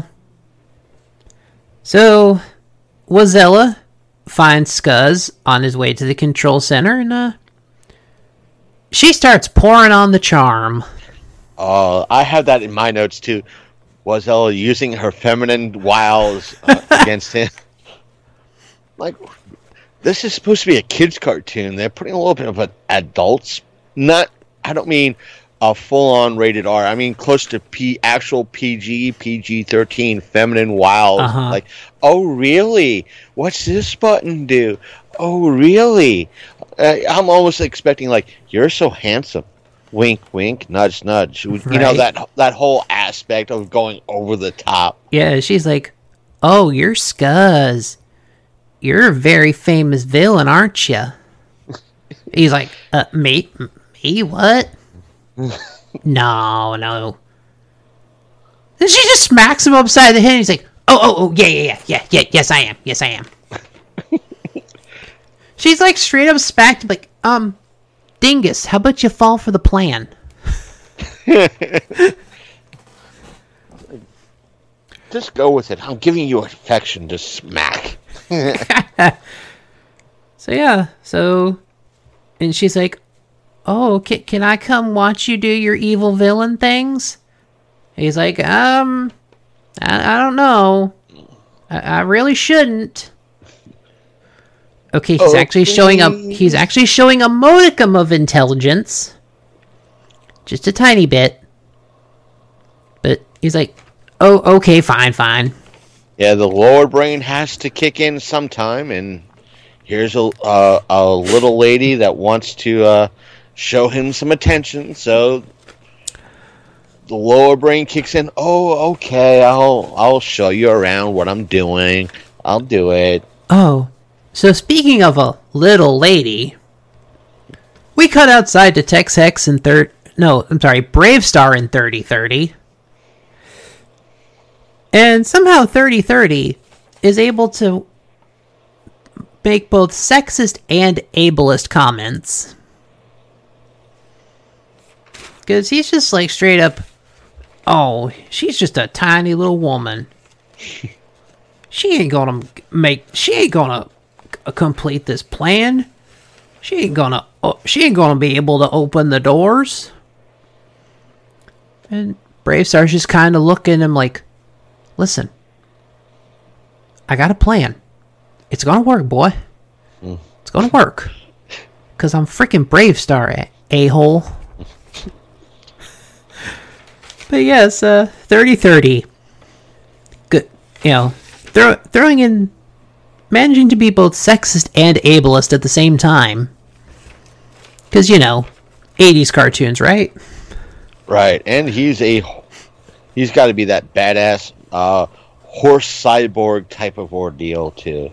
So Wazella finds Scuzz on his way to the control center, and she starts pouring on the charm. I have that in my notes too. Wazella using her feminine wiles against him. Like, this is supposed to be a kid's cartoon. They're putting a little bit of an adults. I don't mean a full-on rated R. I mean close to actual PG-13 feminine wiles. Like, oh really? What's this button do? Oh really? I'm almost expecting, like, you're so handsome. Wink, wink, nudge, nudge. You know, that whole aspect of going over the top. Yeah, she's like, "Oh, you're Scuzz. You're a very famous villain, aren't you?" He's like, me, what? No. Then she just smacks him upside the head, and he's like, oh, yeah, yes, I am. She's like straight up smacked him, like, Dingus, how about you fall for the plan? Just go with it. I'm giving you affection to smack. And she's like, "Oh, can I come watch you do your evil villain things?" He's like, I don't know. I really shouldn't. Okay, he's actually showing a modicum of intelligence. Just a tiny bit. But he's like, "Oh, okay, fine." Yeah, the lower brain has to kick in sometime, and here's a little lady that wants to show him some attention, so the lower brain kicks in. Oh, okay, I'll show you around what I'm doing. I'll do it. Oh, so speaking of a little lady, we cut outside to Tex Hex and Bravestar in 3030. And somehow 3030 is able to make both sexist and ableist comments. Because he's just like straight up, "Oh, she's just a tiny little woman. She ain't gonna complete this plan. She ain't gonna be able to open the doors." And Bravestar's just kind of looking at him like, "Listen, I got a plan. It's gonna work, boy. It's gonna work. Because I'm freaking Bravestar, a-hole." But yes, 3030. Good. You know, throwing in... managing to be both sexist and ableist at the same time. Because, 80s cartoons, right? Right, and he's got to be that badass horse cyborg type of ordeal, too.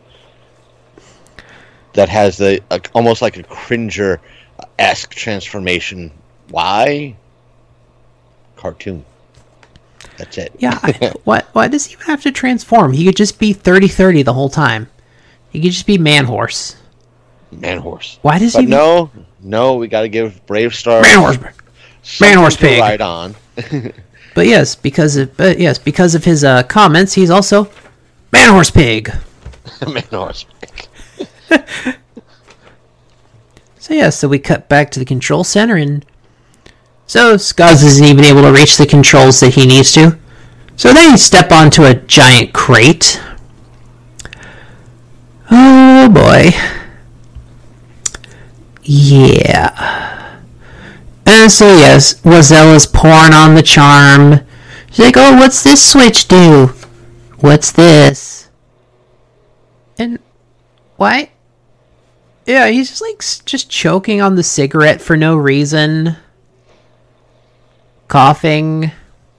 That has almost like a Cringer-esque transformation. Why? Cartoon. That's it. Yeah, why does he even have to transform? He could just be 3030 the whole time. He could just be Man-Horse. Man-Horse. Why does he... No, we got to give Bravestar... Man-Horse Pig. Right on. But yes, because of his comments, he's also Man-Horse Pig. Man-Horse Pig. So we cut back to the control center, and so Scuzz isn't even able to reach the controls that he needs to. So they step onto a giant crate. Oh boy. Yeah. And so yes, Wazella's pouring on the charm. She's like, "Oh, what's this switch do? What's this?" And what? Yeah, he's just like just choking on the cigarette for no reason. Coughing.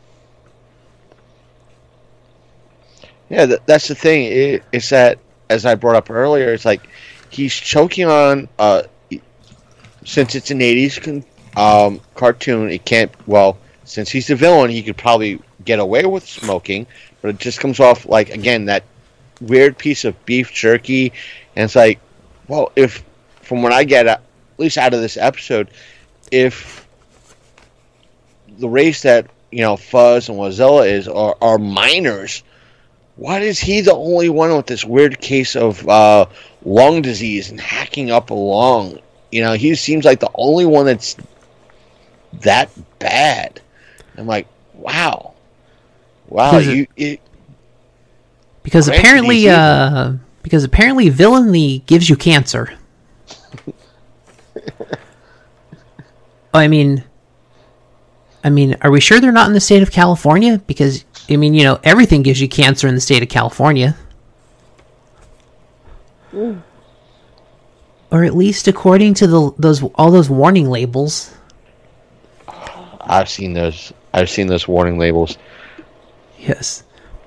Yeah, that's the thing. It's that, as I brought up earlier, it's like he's choking on, since it's an 80s cartoon, it can't, since he's the villain, he could probably get away with smoking, but it just comes off like, again, that weird piece of beef jerky, and it's like, if, from what I get, at least out of this episode, if the race that, Fuzz and Wazella is are minors, why is he the only one with this weird case of lung disease and hacking up a lung? He seems like the only one that's that bad. I'm like, wow. Because apparently villainy gives you cancer. I mean, are we sure they're not in the state of California? Because, everything gives you cancer in the state of California. Or at least according to all those warning labels. I've seen those. I've seen those warning labels. Yes.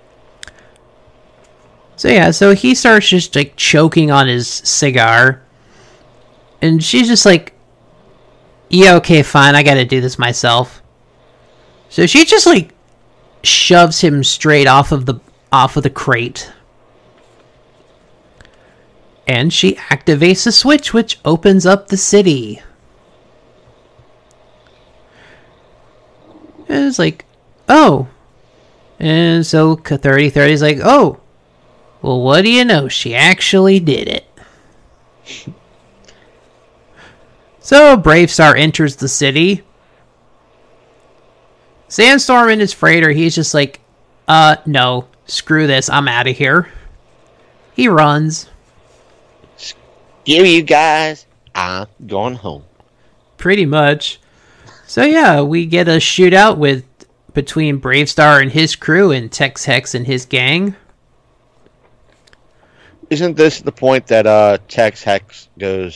So yeah, so he starts just like choking on his cigar. And she's just like, yeah, okay, fine, I gotta do this myself. So she just like shoves him straight off of the crate. And she activates the switch, which opens up the city. And it's like, oh. And so 3030's like, oh. Well, what do you know? She actually did it. So, Bravestar enters the city. Sandstorm in his freighter, he's just like, no, screw this, I'm out of here. He runs. Screw you guys, I'm going home. Pretty much. So yeah, we get a shootout between Bravestar and his crew and Tex Hex and his gang. Isn't this the point that Tex Hex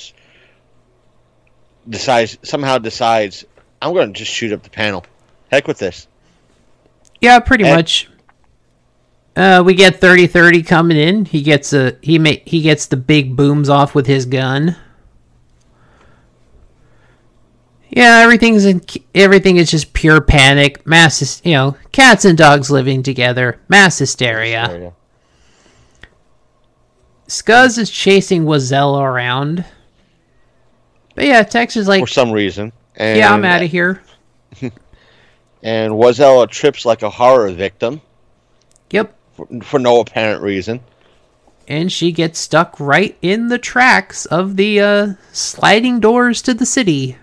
decides, I'm going to just shoot up the panel. Heck with this. Yeah, pretty much. We get 3030 coming in. He gets the big booms off with his gun. Yeah, everything is just pure panic, mass, cats and dogs living together, mass hysteria. Scuzz is chasing Wazella around. But yeah, Tex is like, for some reason. And, yeah, I'm out of here. And Wazella trips like a horror victim. Yep. For no apparent reason. And she gets stuck right in the tracks of the sliding doors to the city.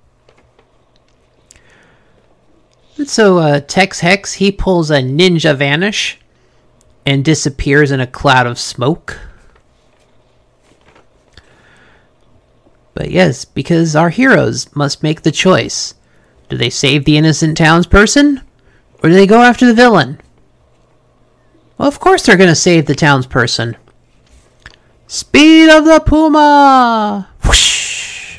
And so Tex Hex, he pulls a ninja vanish and disappears in a cloud of smoke. But yes, because our heroes must make the choice. Do they save the innocent townsperson? Or do they go after the villain? Well, of course they're going to save the townsperson. Speed of the Puma! Whoosh!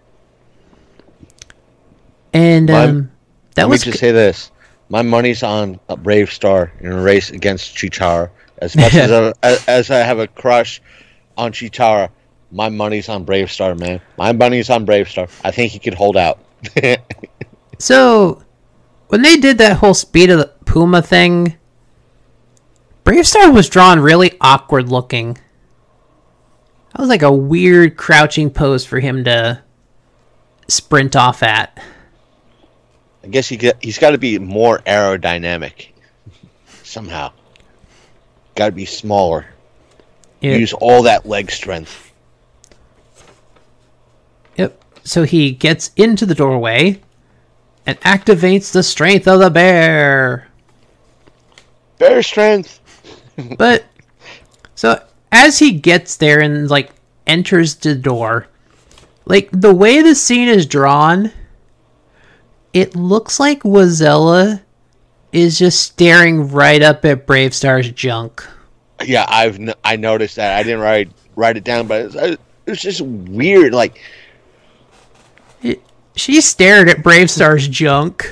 And, let me just say this. My money's on a Bravestar in a race against Cheetara. As much as I have a crush on Cheetara, my money's on Bravestar, man. My money's on Bravestar. I think he could hold out. So, when they did that whole Speed of the Puma thing, Bravestar was drawn really awkward looking. That was like a weird crouching pose for him to sprint off at. I guess he's got to be more aerodynamic. Somehow. Got to be smaller. Yeah. Use all that leg strength. Yep. So he gets into the doorway and activates the strength of the bear. Bear strength. But so as he gets there and like enters the door, like the way the scene is drawn, it looks like Wazella is just staring right up at Bravestar's junk. Yeah, I noticed that. I didn't write it down, but it was just weird. Like she stared at Bravestar's junk.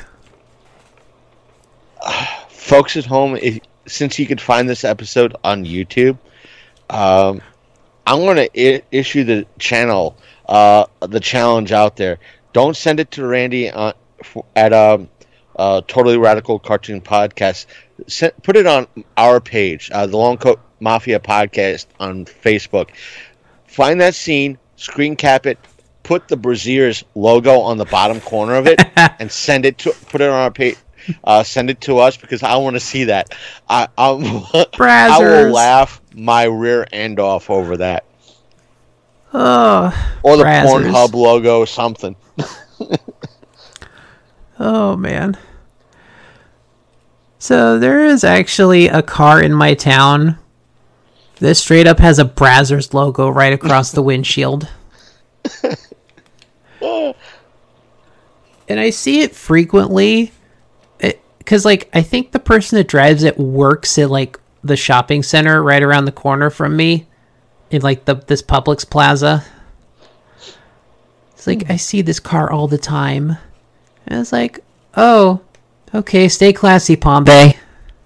Folks at home, since you could find this episode on YouTube, I'm going to issue the channel, the challenge out there. Don't send it to Randy at Totally Radical Cartoon Podcast. Put it on our page, the Long Coat Mafia Podcast on Facebook. Find that scene, screen cap it, put the Brazzers logo on the bottom corner of it, and put it on our page. Send it to us because I want to see that. I will laugh my rear end off over that. Oh, or the Pornhub logo, something. Oh man. So there is actually a car in my town that straight up has a Brazzers logo right across the windshield. And I see it frequently. Because, like, I think the person that drives it works at, like, the shopping center right around the corner from me. In, like, this Publix Plaza. It's like, I see this car all the time. And it's like, Oh, okay, stay classy, Palm Bay.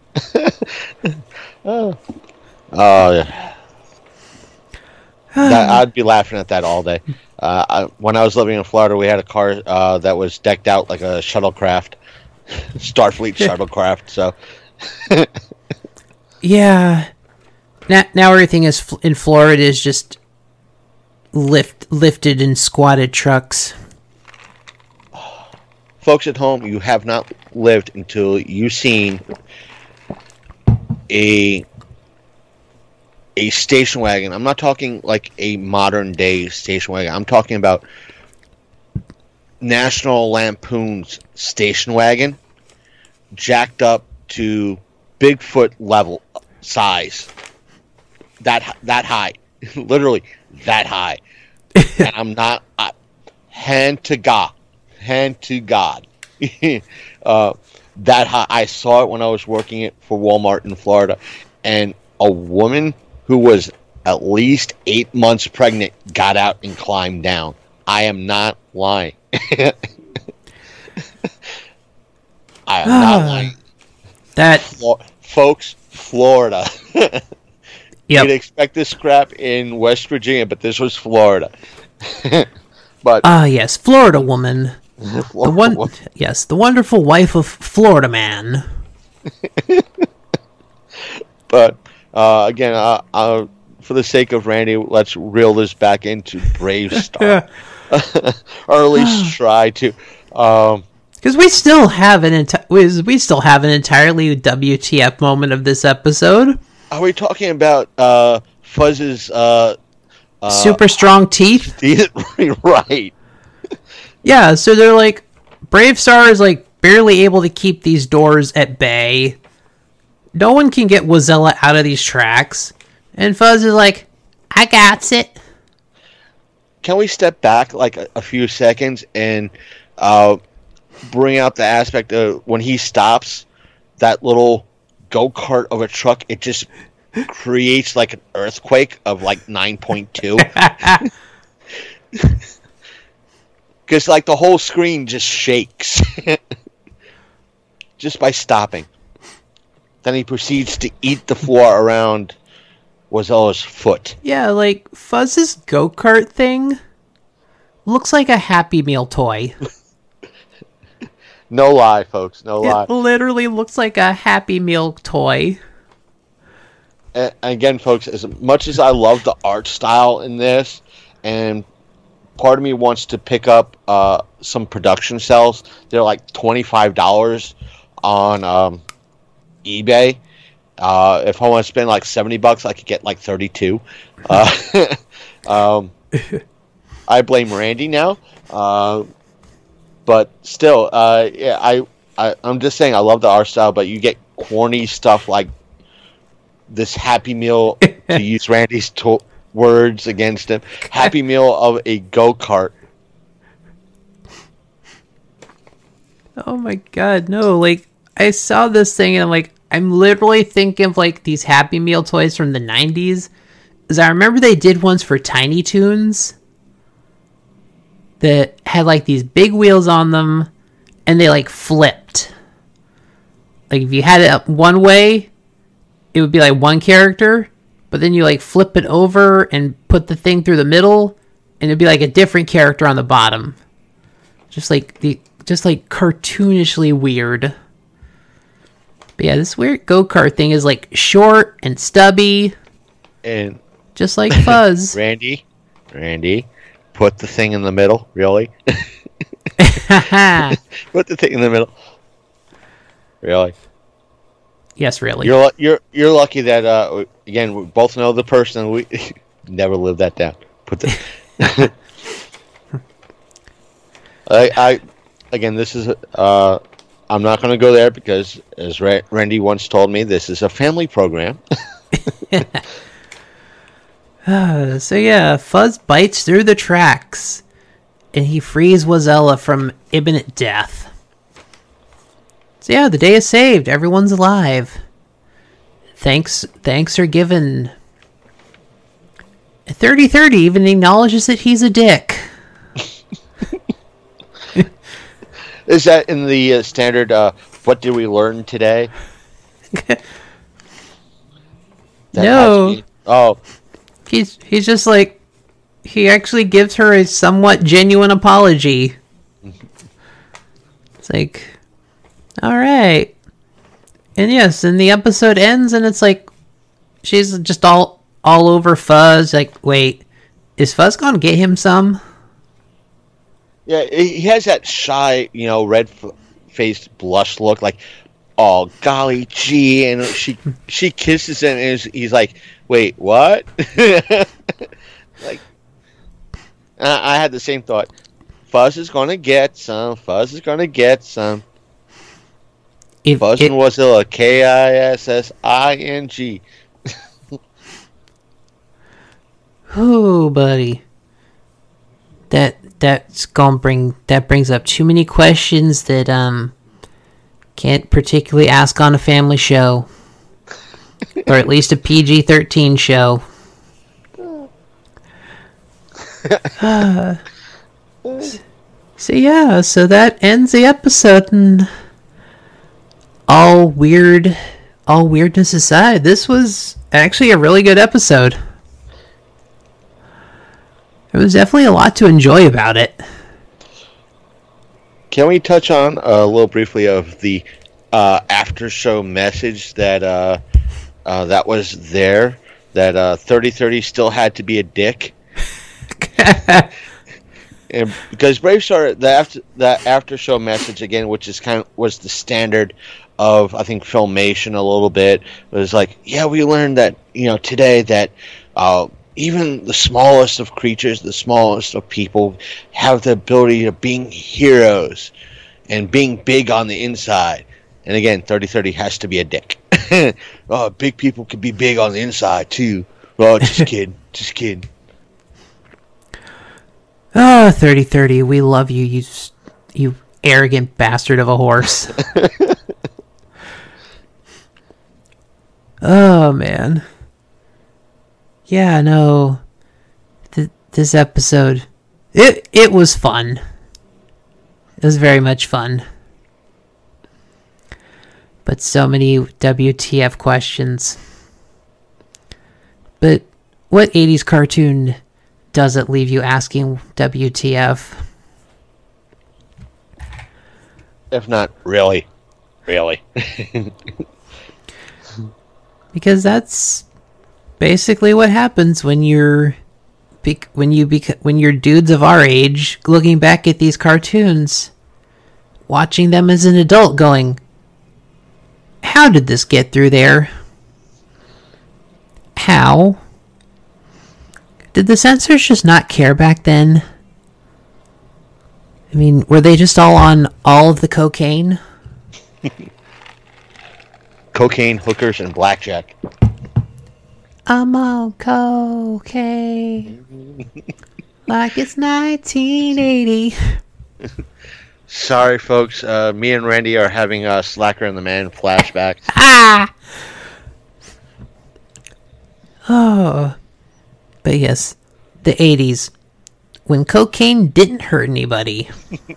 Oh, yeah. I'd be laughing at that all day. When I was living in Florida, we had a car that was decked out like a shuttlecraft, Starfleet shuttlecraft. So, yeah. Now everything is in Florida is just lifted and squatted trucks. Folks at home, you have not lived until you've seen a station wagon. I'm not talking like a modern day station wagon. I'm talking about National Lampoon's station wagon, jacked up to Bigfoot level size. That high, literally that high. And I'm not hand to God. That high. I saw it when I was working it for Walmart in Florida, and a woman who was at least 8 months pregnant got out and climbed down. I am not lying. I am not lying. That folks, Florida. Yep. You'd expect this crap in West Virginia, but this was Florida. But yes, Florida woman. Yes, the wonderful wife of Florida man. But again, for the sake of Randy, let's reel this back into Brave Star, or at least try to. Because we still have an entirely WTF moment of this episode. Are we talking about Fuzz's super strong teeth? Right. Yeah, so they're like, Brave Star is like barely able to keep these doors at bay. No one can get Wazella out of these tracks. And Fuzz is like, I got it. Can we step back like a few seconds and bring out the aspect of when he stops that little go-kart of a truck, it just creates like an earthquake of like 9.2. Because like the whole screen just shakes just by stopping. Then he proceeds to eat the floor around Wazella's foot. Yeah, like Fuzz's go-kart thing looks like a Happy Meal toy. No lie, folks. No lie. It literally looks like a Happy Meal toy. And again, folks, as much as I love the art style in this, and part of me wants to pick up some production cells. They're like $25 on eBay. If I want to spend like $70, I could get like 32. I blame Randy now. But still, yeah, I'm just saying I love the art style, but you get corny stuff like this Happy Meal, to use Randy's words against him, Happy Meal of a go-kart. Oh my god, no, like, I saw this thing and I'm literally thinking of like these Happy Meal toys from the 90s. Because I remember they did ones for Tiny Toons that had like these big wheels on them and they like flipped. Like if you had it up one way, it would be like one character, but then you like flip it over and put the thing through the middle and it'd be like a different character on the bottom. Just like cartoonishly weird. But yeah, this weird go-kart thing is like short and stubby. And just like Fuzz. Randy, put the thing in the middle, really? Put the thing in the middle. Really? Yes, really. You're lucky that again, we both know the person, we never lived that down. Put the again, this is I'm not going to go there because, as Randy once told me, this is a family program. So yeah, Fuzz bites through the tracks, and he frees Wazella from imminent death. So yeah, the day is saved. Everyone's alive. Thanks are given. 30-30 even acknowledges that he's a dick. Is that in the standard, what did we learn today? No. Oh. He's just like, he actually gives her a somewhat genuine apology. It's like, alright. And yes, and the episode ends and it's like, she's just all over Fuzz. Like, wait, is Fuzz gonna get him some? Yeah, he has that shy, red-faced blush look, like, oh, golly gee, and she kisses him, and he's like, wait, what? Like, I had the same thought. Fuzz is gonna get some. Fuzz is gonna get some. Fuzzin' was a K-I-S-S-I-N-G. Oh, buddy. That brings up too many questions that can't particularly ask on a family show. Or at least a PG-13 show. So that ends the episode, and all weirdness aside, this was actually a really good episode. There was definitely a lot to enjoy about it. Can we touch on a little briefly of the after show message that that was there? That 3030 still had to be a dick. And because Brave Star, the after show message again, which is was the standard of, I think, Filmation a little bit, was like, yeah, we learned that today that even the smallest of creatures, the smallest of people, have the ability of being heroes and being big on the inside. And again, 3030 has to be a dick. Oh, big people can be big on the inside too. Oh, just kidding, just kidding. Oh, 3030, we love you, you arrogant bastard of a horse. Oh, man. Yeah, no. This episode, it was fun. It was very much fun. But so many WTF questions. But what 80s cartoon doesn't leave you asking WTF? If not, really. Because that's basically what happens when you're dudes of our age looking back at these cartoons, watching them as an adult, going, how did this get through there? How? Did the censors just not care back then? I mean, were they just all on all of the cocaine? Cocaine, hookers, and blackjack. I'm on cocaine like it's 1980. Sorry, folks. Me and Randy are having Slacker and the Man flashbacks. Ah! Oh. But yes, the 80s, when cocaine didn't hurt anybody.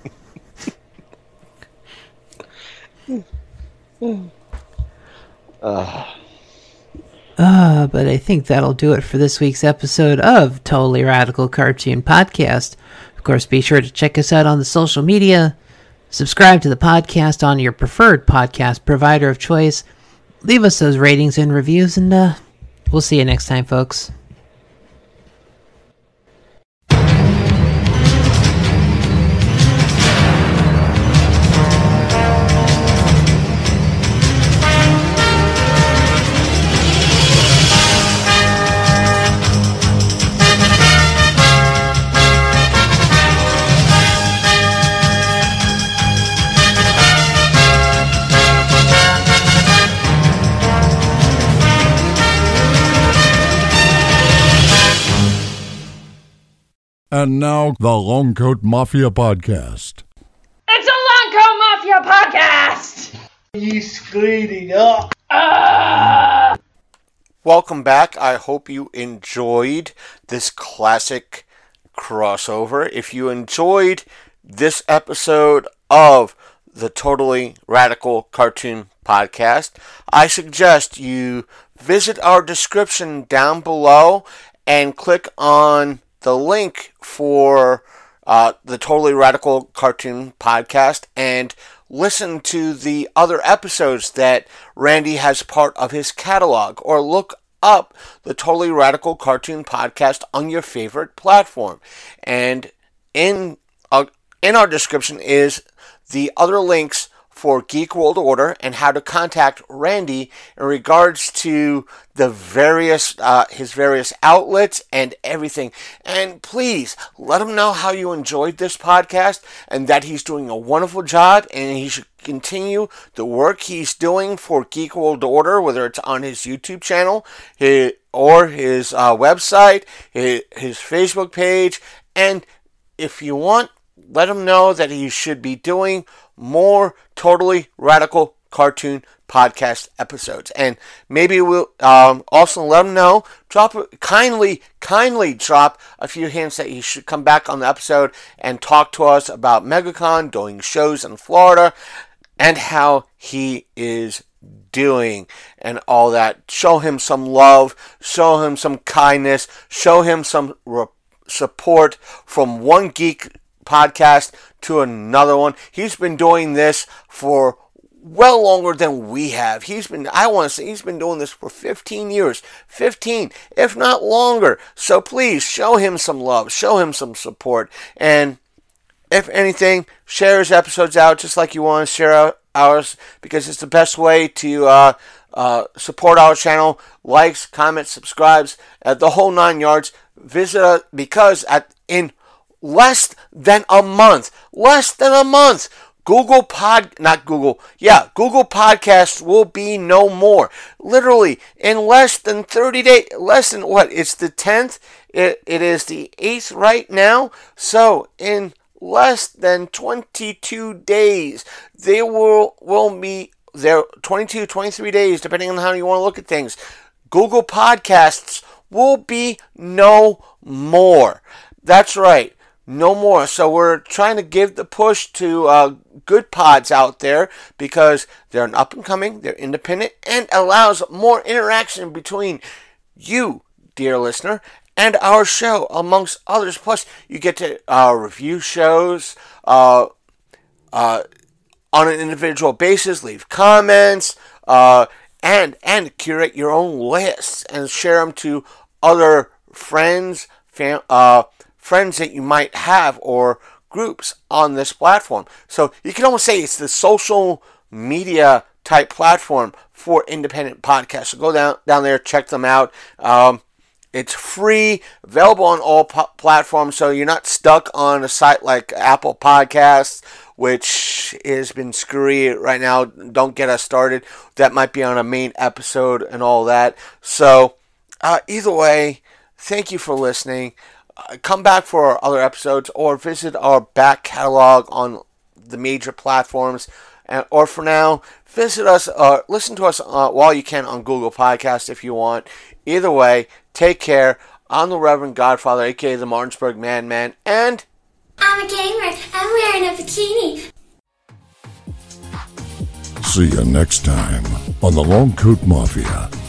But I think that'll do it for this week's episode of Totally Radical Cartoon Podcast. Of course, be sure to check us out on the social media, subscribe to the podcast on your preferred podcast provider of choice, leave us those ratings and reviews, and we'll see you next time, folks. And now, the Long Coat Mafia Podcast. It's a Long Coat Mafia podcast! He's cleaning up. Welcome back. I hope you enjoyed this classic crossover. If you enjoyed this episode of the Totally Radical Cartoon Podcast, I suggest you visit our description down below and click on the link for the Totally Radical Cartoon Podcast and listen to the other episodes that Randy has part of his catalog, or look up the Totally Radical Cartoon Podcast on your favorite platform. And in our description is the other links for Geek World Order and how to contact Randy in regards to the various his various outlets and everything. And please let him know how you enjoyed this podcast and that he's doing a wonderful job, and he should continue the work he's doing for Geek World Order, whether it's on his YouTube channel or his website, his Facebook page. And if you want, let him know that he should be doing more Totally Radical Cartoon Podcast episodes. And maybe we'll also let him know, kindly drop a few hints that he should come back on the episode and talk to us about MegaCon, doing shows in Florida, and how he is doing and all that. Show him some love, show him some kindness, show him some support from one geek podcast to another one. He's been doing this for well longer than we have. He's been doing this for 15 years. 15, if not longer. So please show him some love, show him some support, and if anything, share his episodes out just like you want to share ours, because it's the best way to support our channel. Likes, comments, subscribes, the whole 9 yards. Visit us, because in less than a month, Google Podcasts will be no more. Literally, in less than 30 days, it's the 10th, it is the 8th right now, so in less than 22 days, they will be there, 22, 23 days, depending on how you want to look at things. Google Podcasts will be no more. That's right. No more. So we're trying to give the push to good pods out there, because they're an up and coming, they're independent, and allows more interaction between you, dear listener, and our show, amongst others. Plus, you get to review shows on an individual basis, leave comments, and curate your own lists and share them to other friends, friends that you might have, or groups on this platform. So you can almost say it's the social media type platform for independent podcasts. So go down there, check them out. It's free, available on all platforms, so you're not stuck on a site like Apple Podcasts, which has been screwy right now. Don't get us started. That might be on a main episode and all that. So either way, thank you for listening. Come back for our other episodes, or visit our back catalog on the major platforms. Or for now, visit us, listen to us while you can on Google Podcasts if you want. Either way, take care. I'm the Reverend Godfather, a.k.a. the Martinsburg Madman, and I'm a gamer. I'm wearing a bikini. See you next time on the Long Coat Mafia.